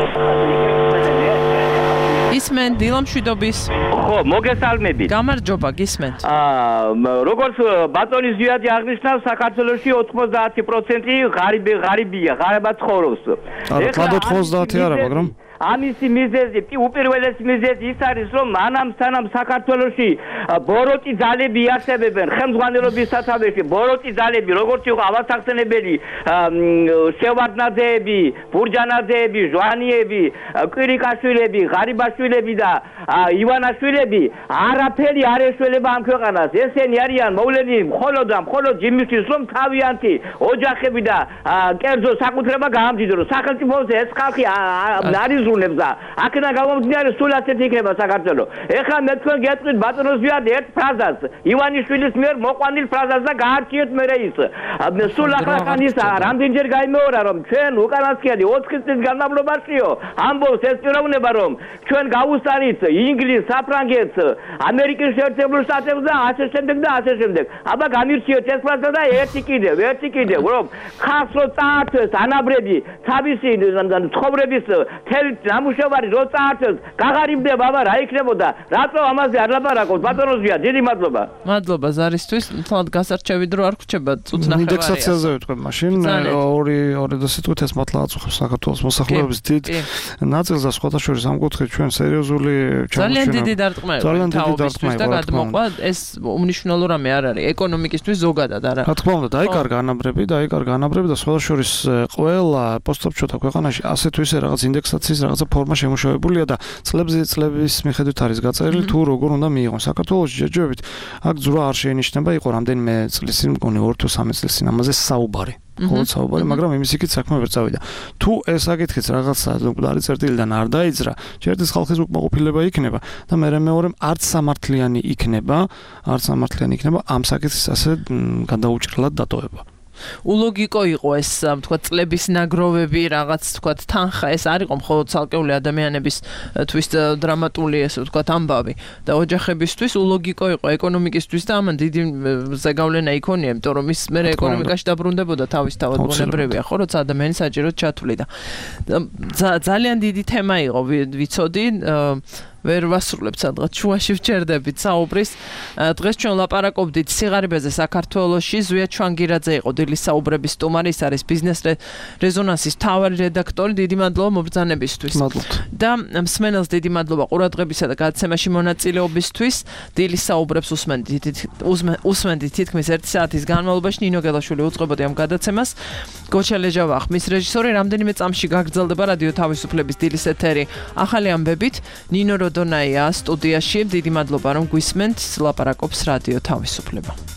ისმენ დილამშვიდობის. ხო, მოგესალმებით. გამარჯობა, გისმენთ. აა, როგორც ბატონი ზვიადი აღნიშნავს, საქართველოში ოთხმოცდაათი პროცენტი ღარიბი ღარიბია, ღარიბად ცხოვრობს. ეხლა ოთხმოცდაათი არა, მაგრამ ამისი მიზეზი, უპირველესი მიზეზი ის არის, რომ ანამ სანამ საქართველოში ბოროტი ძალები არსებობენ ხელმძღვანელობის სათავეში, ბოროტი ძალები, როგორც იყო ავასახსენებელი შევარდნაძეები, ბურჯანაძეები, ჟვანიები, კვირიკაშვილები, ღარიბაშვილები და ივანაშვილები, არაფერი არ ეშველება ამ ქვეყანას. ესენი არიან მოვლენილი მხოლოდ და მხოლოდ იმისთვის, რომ თავიანთი ოჯახები და კერძო საკუთრება გაამჯიდროს. სახელმწიფოზე ეს ხალხი არის აქედან გამომდინარე სულ ასეთი იქნება საქართველო. ეხლა მე თქვენ გეტყვით ბატონოს ზვიად ერთ ფრაზას, ივანიშვილის მიერ მოყვანილ ფრაზას და გაარჩიეთ მერე ის. სულ ახლა ისა რამდენჯერ გაიმეორა, რომ ჩვენ უკანასკნელი ოთხი წლის განმავლობაშიო ამბობს ეს პიროვნება, რომ ჩვენ გავუსწარით ინგლისს, საფრანგეთს, ამერიკის შეერთებულ შტატებს და ასე შემდეგ და ასე შემდეგ. აბა გამირჩიეთ ეს ფრაზა და ერთი კიდევ, ერთი კიდევ, რომ ხალხს რო წაართვეს ანაბრები თავისი ცხოვრების თელ ნამუშევარი რო წაართვეს, გაღარიბდება, აბა რა იქნებოდა? რატო ამაზე არ ლაპარაკობთ? ბატონო ზვია, დიდი მადლობა. მადლობა ზარისთვის, თლად გასარჩევი დრო არ გრჩება წუთნახევარია. ინდექსაციაზე ვიტყვი მაშინ ორი ორი და სიტყვით ეს მართლა აწუხებს საქართველოს მოსახლეობის დიდ ნაწილს და სხვათა შორის ამ კუთხით ჩვენ სერიოზული ჩამოშენა. ძალიან დიდი დარტყმაა. ძალიან დიდი დარტყმაა და გადმოყვა ეს უმნიშვნელო რამე არ არის ეკონომიკისთვის ზოგადად არა. რა თქმა უნდა, დაიკარგა ანაბრები, დაიკარგა ანაბრები და სხვათა შორის ყველა პოსტობჭოთა ქვეყანაში ასე თუ ისე რაღაც ინდექსაციის რაღაცა ფორმა შემუშავებულია და წლებზე წლების მიხედვით არის გაწერილი თუ როგორ უნდა მიიღონ. საქართველოში ჯერჯერობით აქ ძვრა არ შეინიშნება, იყო რამდენიმე წლის წინ მგონი ორი თუ სამი წლის წინ ამაზე საუბარი. ხოლო საუბარი, მაგრამ იმის იქით საქმე ვერ წავიდა. თუ ეს აკითხიც რაღაცა მკვდარი წერტილიდან არ დაიძრა, ჯერჯერობით ხალხის უკმაყოფილება იქნება და მე მეორემ არც სამართლიანი იქნება, არც სამართლიანი იქნება ამ საკითხის ასე გადაუჭრელად დატოვება. ულოგიკო იყო ეს, თქვა, წლების ნაგროვები, რაღაც, თქვა, თანხა, ეს არ იყო მხოლოდ ცალკეული ადამიანების თვის დრამატული, ესე ვთქვა, ამბავი და ოჯახებისთვის ულოგიკო იყო ეკონომიკისთვის და ამან დიდი ზეგავლენა იქონია, იმიტომ რომ ის მე ეკონომიკაში დაბრუნდებოდა თავისთავად ბუნებრივია, ხო, როცა ადამიანი საჭიროდ ჩათვლიდა. ძალიან დიდი თემა იყო, ვიცოდი, ვერ ვასრულებთ სადღაც შუაში ვჭერდებით საუბრის. დღეს ჩვენ ლაპარაკობდით სიღარიბეზე საქართველოში. ზვია ჩვანგირაძე იყო დილის საუბრების სტუმარი, ის არის ბიზნეს რეზონანსის მთავარი რედაქტორი. დიდი მადლობა მობრძანებისთვის. და მსმენელს დიდი მადლობა ყურადღებისა და გადაცემაში მონაწილეობისთვის. დილის საუბრებს უსმენდით უსმენდით თითქმის ერთი საათის განმავლობაში. ნინო გელაშვილი უწყებოდი ამ გადაცემას. გოჩა ლეჟავა ხმის რეჟისორი. რამდენიმე წამში გაგრძელდება რადიო თავისუფლების დილის ეთერი ახალი ამბებით. ნინო დონაია სტუდიაში. დიდი მადლობა რომ გვისმენთ. ლაპარაკობს რადიო თავისუფლება.